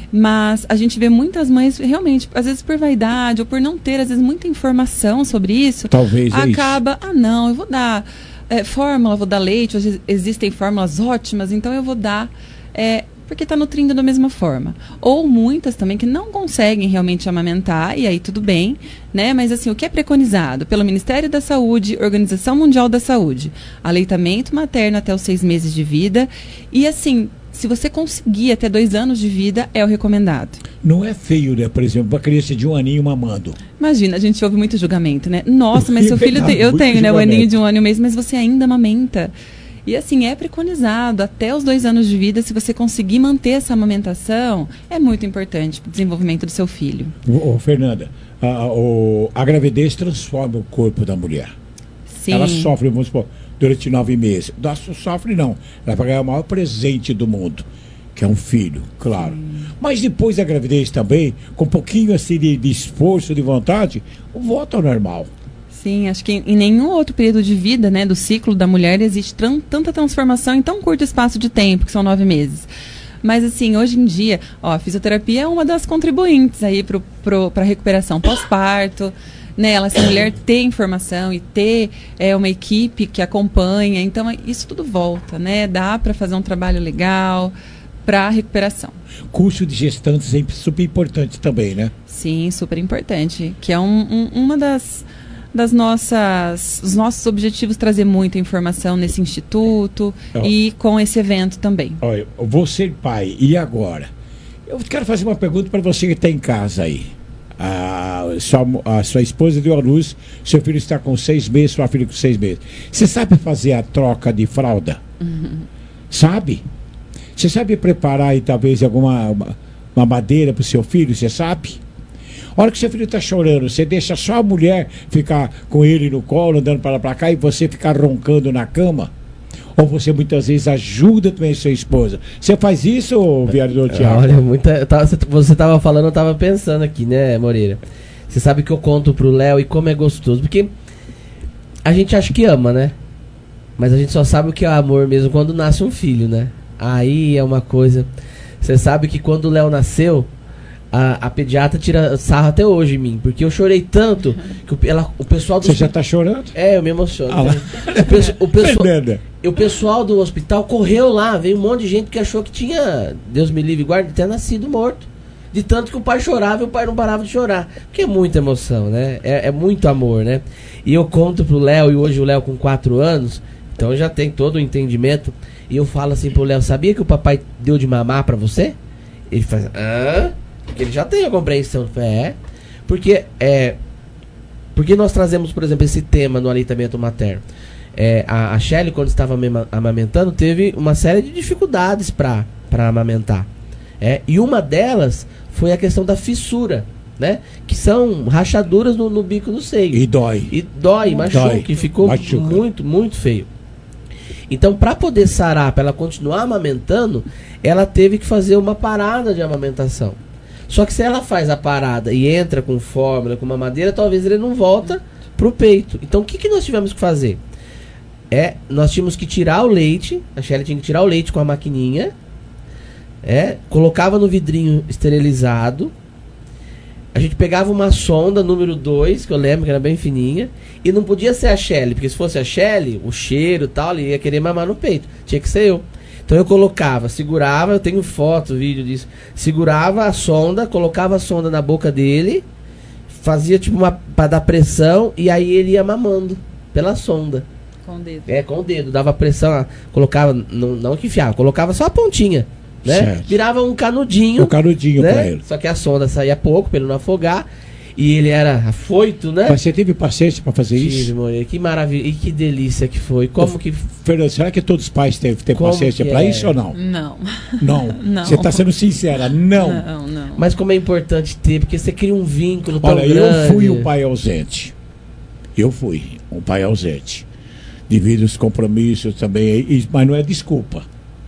Mas a gente vê muitas mães, realmente, às vezes por vaidade ou por não ter, às vezes, muita informação sobre isso. Talvez é acaba, ah, não, eu vou dar é, fórmula, vou dar leite, hoje existem fórmulas ótimas, então eu vou dar... É, porque está nutrindo da mesma forma. Ou muitas também que não conseguem realmente amamentar, e aí tudo bem, né? Mas assim, o que é preconizado pelo Ministério da Saúde, Organização Mundial da Saúde, aleitamento materno até os seis meses de vida, e assim, se você conseguir até dois anos de vida, é o recomendado. Não é feio, né? Por exemplo, uma criança de um aninho mamando. Imagina, a gente ouve muito julgamento, né? Nossa, mas seu filho tem, eu tenho, né? Um aninho de um ano e um mês, mas você ainda amamenta. E assim, é preconizado até os dois anos de vida, se você conseguir manter essa amamentação, é muito importante para o desenvolvimento do seu filho. Ô, ô, Fernanda, a, o, a gravidez transforma o corpo da mulher. Sim. Ela sofre, vamos supor, durante nove meses. Não sofre não, ela vai ganhar o maior presente do mundo, que é um filho, claro. Sim. Mas depois da gravidez também, com um pouquinho assim de, de esforço, de vontade, volta ao normal. Sim, acho que em nenhum outro período de vida, né, do ciclo da mulher, existe tran- tanta transformação em tão curto espaço de tempo, que são nove meses. Mas, assim, hoje em dia, ó, a fisioterapia é uma das contribuintes aí para a recuperação pós-parto, né, ela, essa mulher ter informação e ter é, uma equipe que acompanha, então isso tudo volta, né, dá para fazer um trabalho legal para a recuperação. Curso de gestantes é super importante também, né? Sim, super importante, que é um, um, uma das... das nossas, os nossos objetivos, trazer muita informação nesse instituto oh. e com esse evento também. Olha, eu vou ser pai, e agora? Eu quero fazer uma pergunta para você que está em casa aí. A sua, a sua esposa deu à luz, seu filho está com seis meses, sua filha com seis meses. Você sabe fazer a troca de fralda? Uhum. Sabe? Você sabe preparar aí talvez alguma uma, uma madeira para o seu filho? Você sabe? A hora que seu filho está chorando, você deixa só a mulher ficar com ele no colo, andando para lá para cá, e você ficar roncando na cama? Ou você muitas vezes ajuda também a sua esposa? Você faz isso, vereador Tiago? Olha, muita, tava, você estava falando, eu estava pensando aqui, né, Moreira? Você sabe que eu conto pro Léo e como é gostoso, porque a gente acha que ama, né? Mas a gente só sabe o que é amor mesmo quando nasce um filho, né? Aí é uma coisa... Você sabe que quando o Léo nasceu... A, a pediatra tira sarro até hoje em mim, porque eu chorei tanto que o, ela, o pessoal do Você já está chorando? É, eu me emociono. Ah, né? o, peço, o, pessoal, o pessoal do hospital correu lá, veio um monte de gente que achou que tinha, Deus me livre e guarde, até nascido morto. De tanto que o pai chorava e o pai não parava de chorar. Porque é muita emoção, né? É, é muito amor, né? E eu conto pro Léo, e hoje o Léo com quatro anos, então já tem todo o entendimento. E eu falo assim pro Léo, sabia que o papai deu de mamar pra você? Ele faz, hã? Porque ele já tem a compreensão. É, porque, é, porque nós trazemos, por exemplo, esse tema no aleitamento materno. É, a, a Shelly, quando estava amamentando, teve uma série de dificuldades para amamentar. É, e uma delas foi a questão da fissura, né? Que são rachaduras no, no bico do seio. E dói. E dói, machuca, dói. Que ficou machuca. muito, muito feio. Então, para poder sarar, para ela continuar amamentando, ela teve que fazer uma parada de amamentação. Só que se ela faz a parada e entra com fórmula, com mamadeira, talvez ele não volta pro peito. Então o que, que nós tivemos que fazer? É, nós tínhamos que tirar o leite, a Shelly tinha que tirar o leite com a maquininha, é, colocava no vidrinho esterilizado, a gente pegava uma sonda número dois, que eu lembro que era bem fininha, e não podia ser a Shelly, porque se fosse a Shelly, o cheiro e tal, ele ia querer mamar no peito, tinha que ser eu. Então eu colocava, segurava, eu tenho foto, vídeo disso, segurava a sonda, colocava a sonda na boca dele, fazia tipo uma, pra dar pressão, e aí ele ia mamando pela sonda. Com o dedo. É, com o dedo, dava pressão, colocava, não, não que enfiava, colocava só a pontinha, né? Certo. Virava um canudinho. Um canudinho, né? Pra ele. Só que a sonda saía pouco, pra ele não afogar. E ele era afoito, né? Mas você teve paciência para fazer Tive, isso? Moreira, que maravilha. E que delícia que foi. Como que... Fernando, será que todos os pais têm, têm paciência para é? isso ou não? Não. Não? Não. Você está sendo sincera? Não. Não, não. Mas como é importante ter, porque você cria um vínculo tão Olha, grande. eu fui um pai ausente. Eu fui um pai ausente. devido aos compromissos também, e, mas não é desculpa.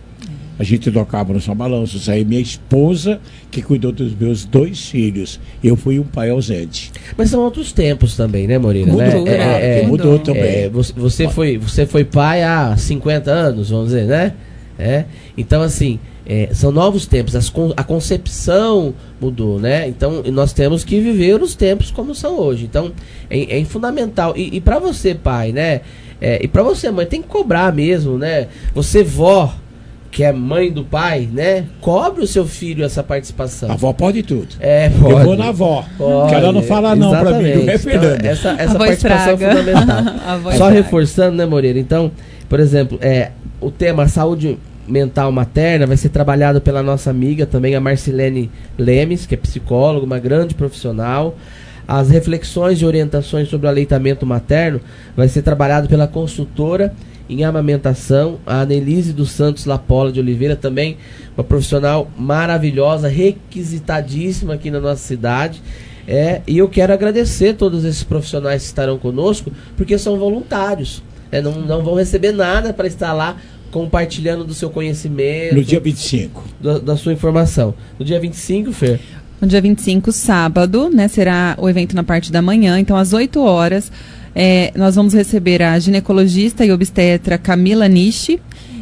A gente tocava no São Balanço, aí minha esposa que cuidou dos meus dois filhos. Eu fui um pai ausente. Mas são outros tempos também, né, Moreira? Mudou, né? claro, é, é, mudou também. É, você, você, foi, você foi pai há cinquenta anos, vamos dizer, né? É. Então, assim, é, são novos tempos, as con a concepção mudou, né? Então, nós temos que viver os tempos como são hoje. Então, é, é fundamental. E, e para você, pai, né? É, e para você, mãe, tem que cobrar mesmo, né? Você, vó, que é mãe do pai, né? Cobre o seu filho essa participação. A avó pode tudo. É, pode. Eu vou na avó. Pode. Que ela não fala não pra mim, não é, Fernanda? Então, essa essa participação é fundamental. Só estraga. reforçando, né, Moreira? Então, por exemplo, é, o tema saúde mental materna vai ser trabalhado pela nossa amiga também, a Marcilene Lemes, que é psicóloga, uma grande profissional. As reflexões e orientações sobre o aleitamento materno vai ser trabalhado pela consultora em amamentação, a Anelise dos Santos Lapola de Oliveira, também uma profissional maravilhosa, requisitadíssima aqui na nossa cidade. É, e eu quero agradecer todos esses profissionais que estarão conosco, porque são voluntários, é, não, não vão receber nada para estar lá compartilhando do seu conhecimento. No dia vinte e cinco. Da, da sua informação. No dia vinte e cinco, Fer? No dia vinte e cinco, sábado, né, será o evento na parte da manhã, então às oito horas. É, nós vamos receber a ginecologista e obstetra Camila Nishi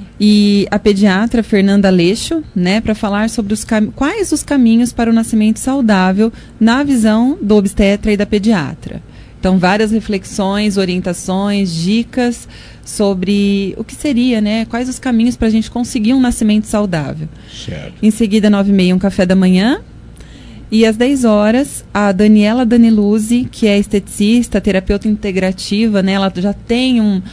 e a pediatra Fernanda Leixo, né, para falar sobre os quais os caminhos para o nascimento saudável na visão do obstetra e da pediatra. Então, várias reflexões, orientações, dicas sobre o que seria, né, quais os caminhos para a gente conseguir um nascimento saudável. Certo. Em seguida, nove e meia, um café da manhã. E às dez horas, a Daniela Daniluzzi, que é esteticista, terapeuta integrativa, né? Ela já tem um,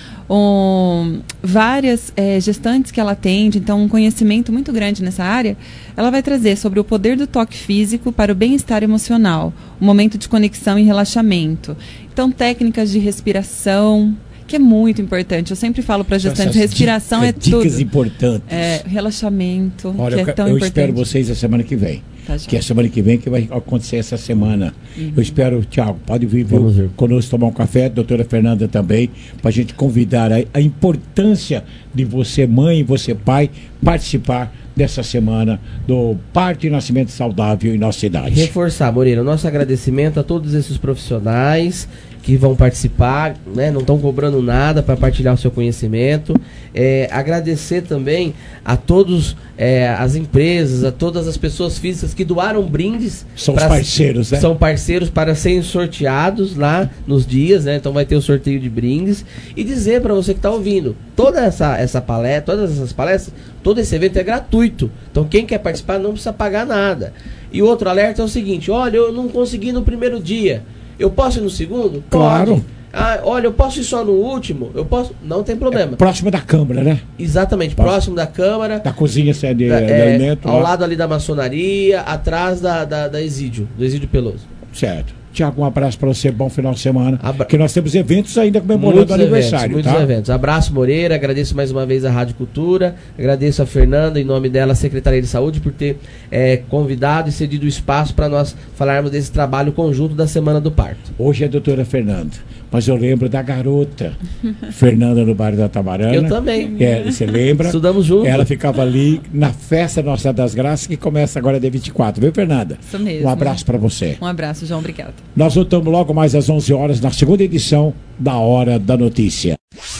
um, várias é, gestantes que ela atende, então um conhecimento muito grande nessa área. Ela vai trazer sobre o poder do toque físico para o bem-estar emocional, um momento de conexão e relaxamento. Então, técnicas de respiração, que é muito importante. Eu sempre falo para gestantes, respiração é, é tudo. Dicas importantes. É, relaxamento, Olha, que é tão eu importante. espero vocês a semana que vem. Tá, que é a semana que vem que vai acontecer essa semana. Uhum. Eu espero, Thiago, pode vir, vir conosco tomar um café, a doutora Fernanda também, para a gente convidar a, a importância de você, mãe, você, pai, participar dessa semana do Parto e Nascimento Saudável em nossa cidade. Reforçar, Moreira, o nosso agradecimento a todos esses profissionais que vão participar, né, não estão cobrando nada para partilhar o seu conhecimento. É, agradecer também a todos é, as empresas, a todas as pessoas físicas que doaram brindes. São os parceiros, né? São parceiros para serem sorteados lá nos dias, né? Então vai ter o sorteio de brindes. E dizer para você que está ouvindo, toda essa, essa palestra, todas essas palestras, todo esse evento é gratuito. Então quem quer participar não precisa pagar nada. E outro alerta é o seguinte: olha, eu não consegui no primeiro dia. Eu posso ir no segundo? Claro. Pode. Ah, olha, eu posso ir só no último? Eu posso? Não tem problema. É próximo da Câmara, né? Exatamente, Posso. próximo da Câmara. Da cozinha de, de é, alimento. Ao lá. lado ali da maçonaria, atrás da, da, da Exídio, do Exídio Peloso. Certo. Tiago, um abraço para você, bom final de semana. Abra... Que nós temos eventos ainda comemorando muitos o aniversário. Eventos, muitos tá? eventos. Abraço, Moreira, agradeço mais uma vez a Rádio Cultura, agradeço a Fernanda, em nome dela, a Secretaria de Saúde, por ter é, convidado e cedido o espaço para nós falarmos desse trabalho conjunto da Semana do Parto. Hoje é a doutora Fernanda, mas eu lembro da garota Fernanda no bairro da Tamarana. Eu também. É, você lembra? Estudamos juntos. Ela ficava ali na festa Nossa das Graças, que começa agora dia vinte e quatro, viu, Fernanda? Isso mesmo. Um abraço para você. Um abraço, João, obrigado. Nós voltamos logo mais às onze horas na segunda edição da Hora da Notícia.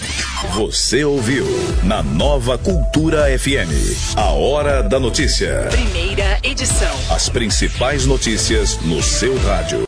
Você ouviu na Nova Cultura F M a Hora da Notícia. Primeira edição. As principais notícias no seu rádio.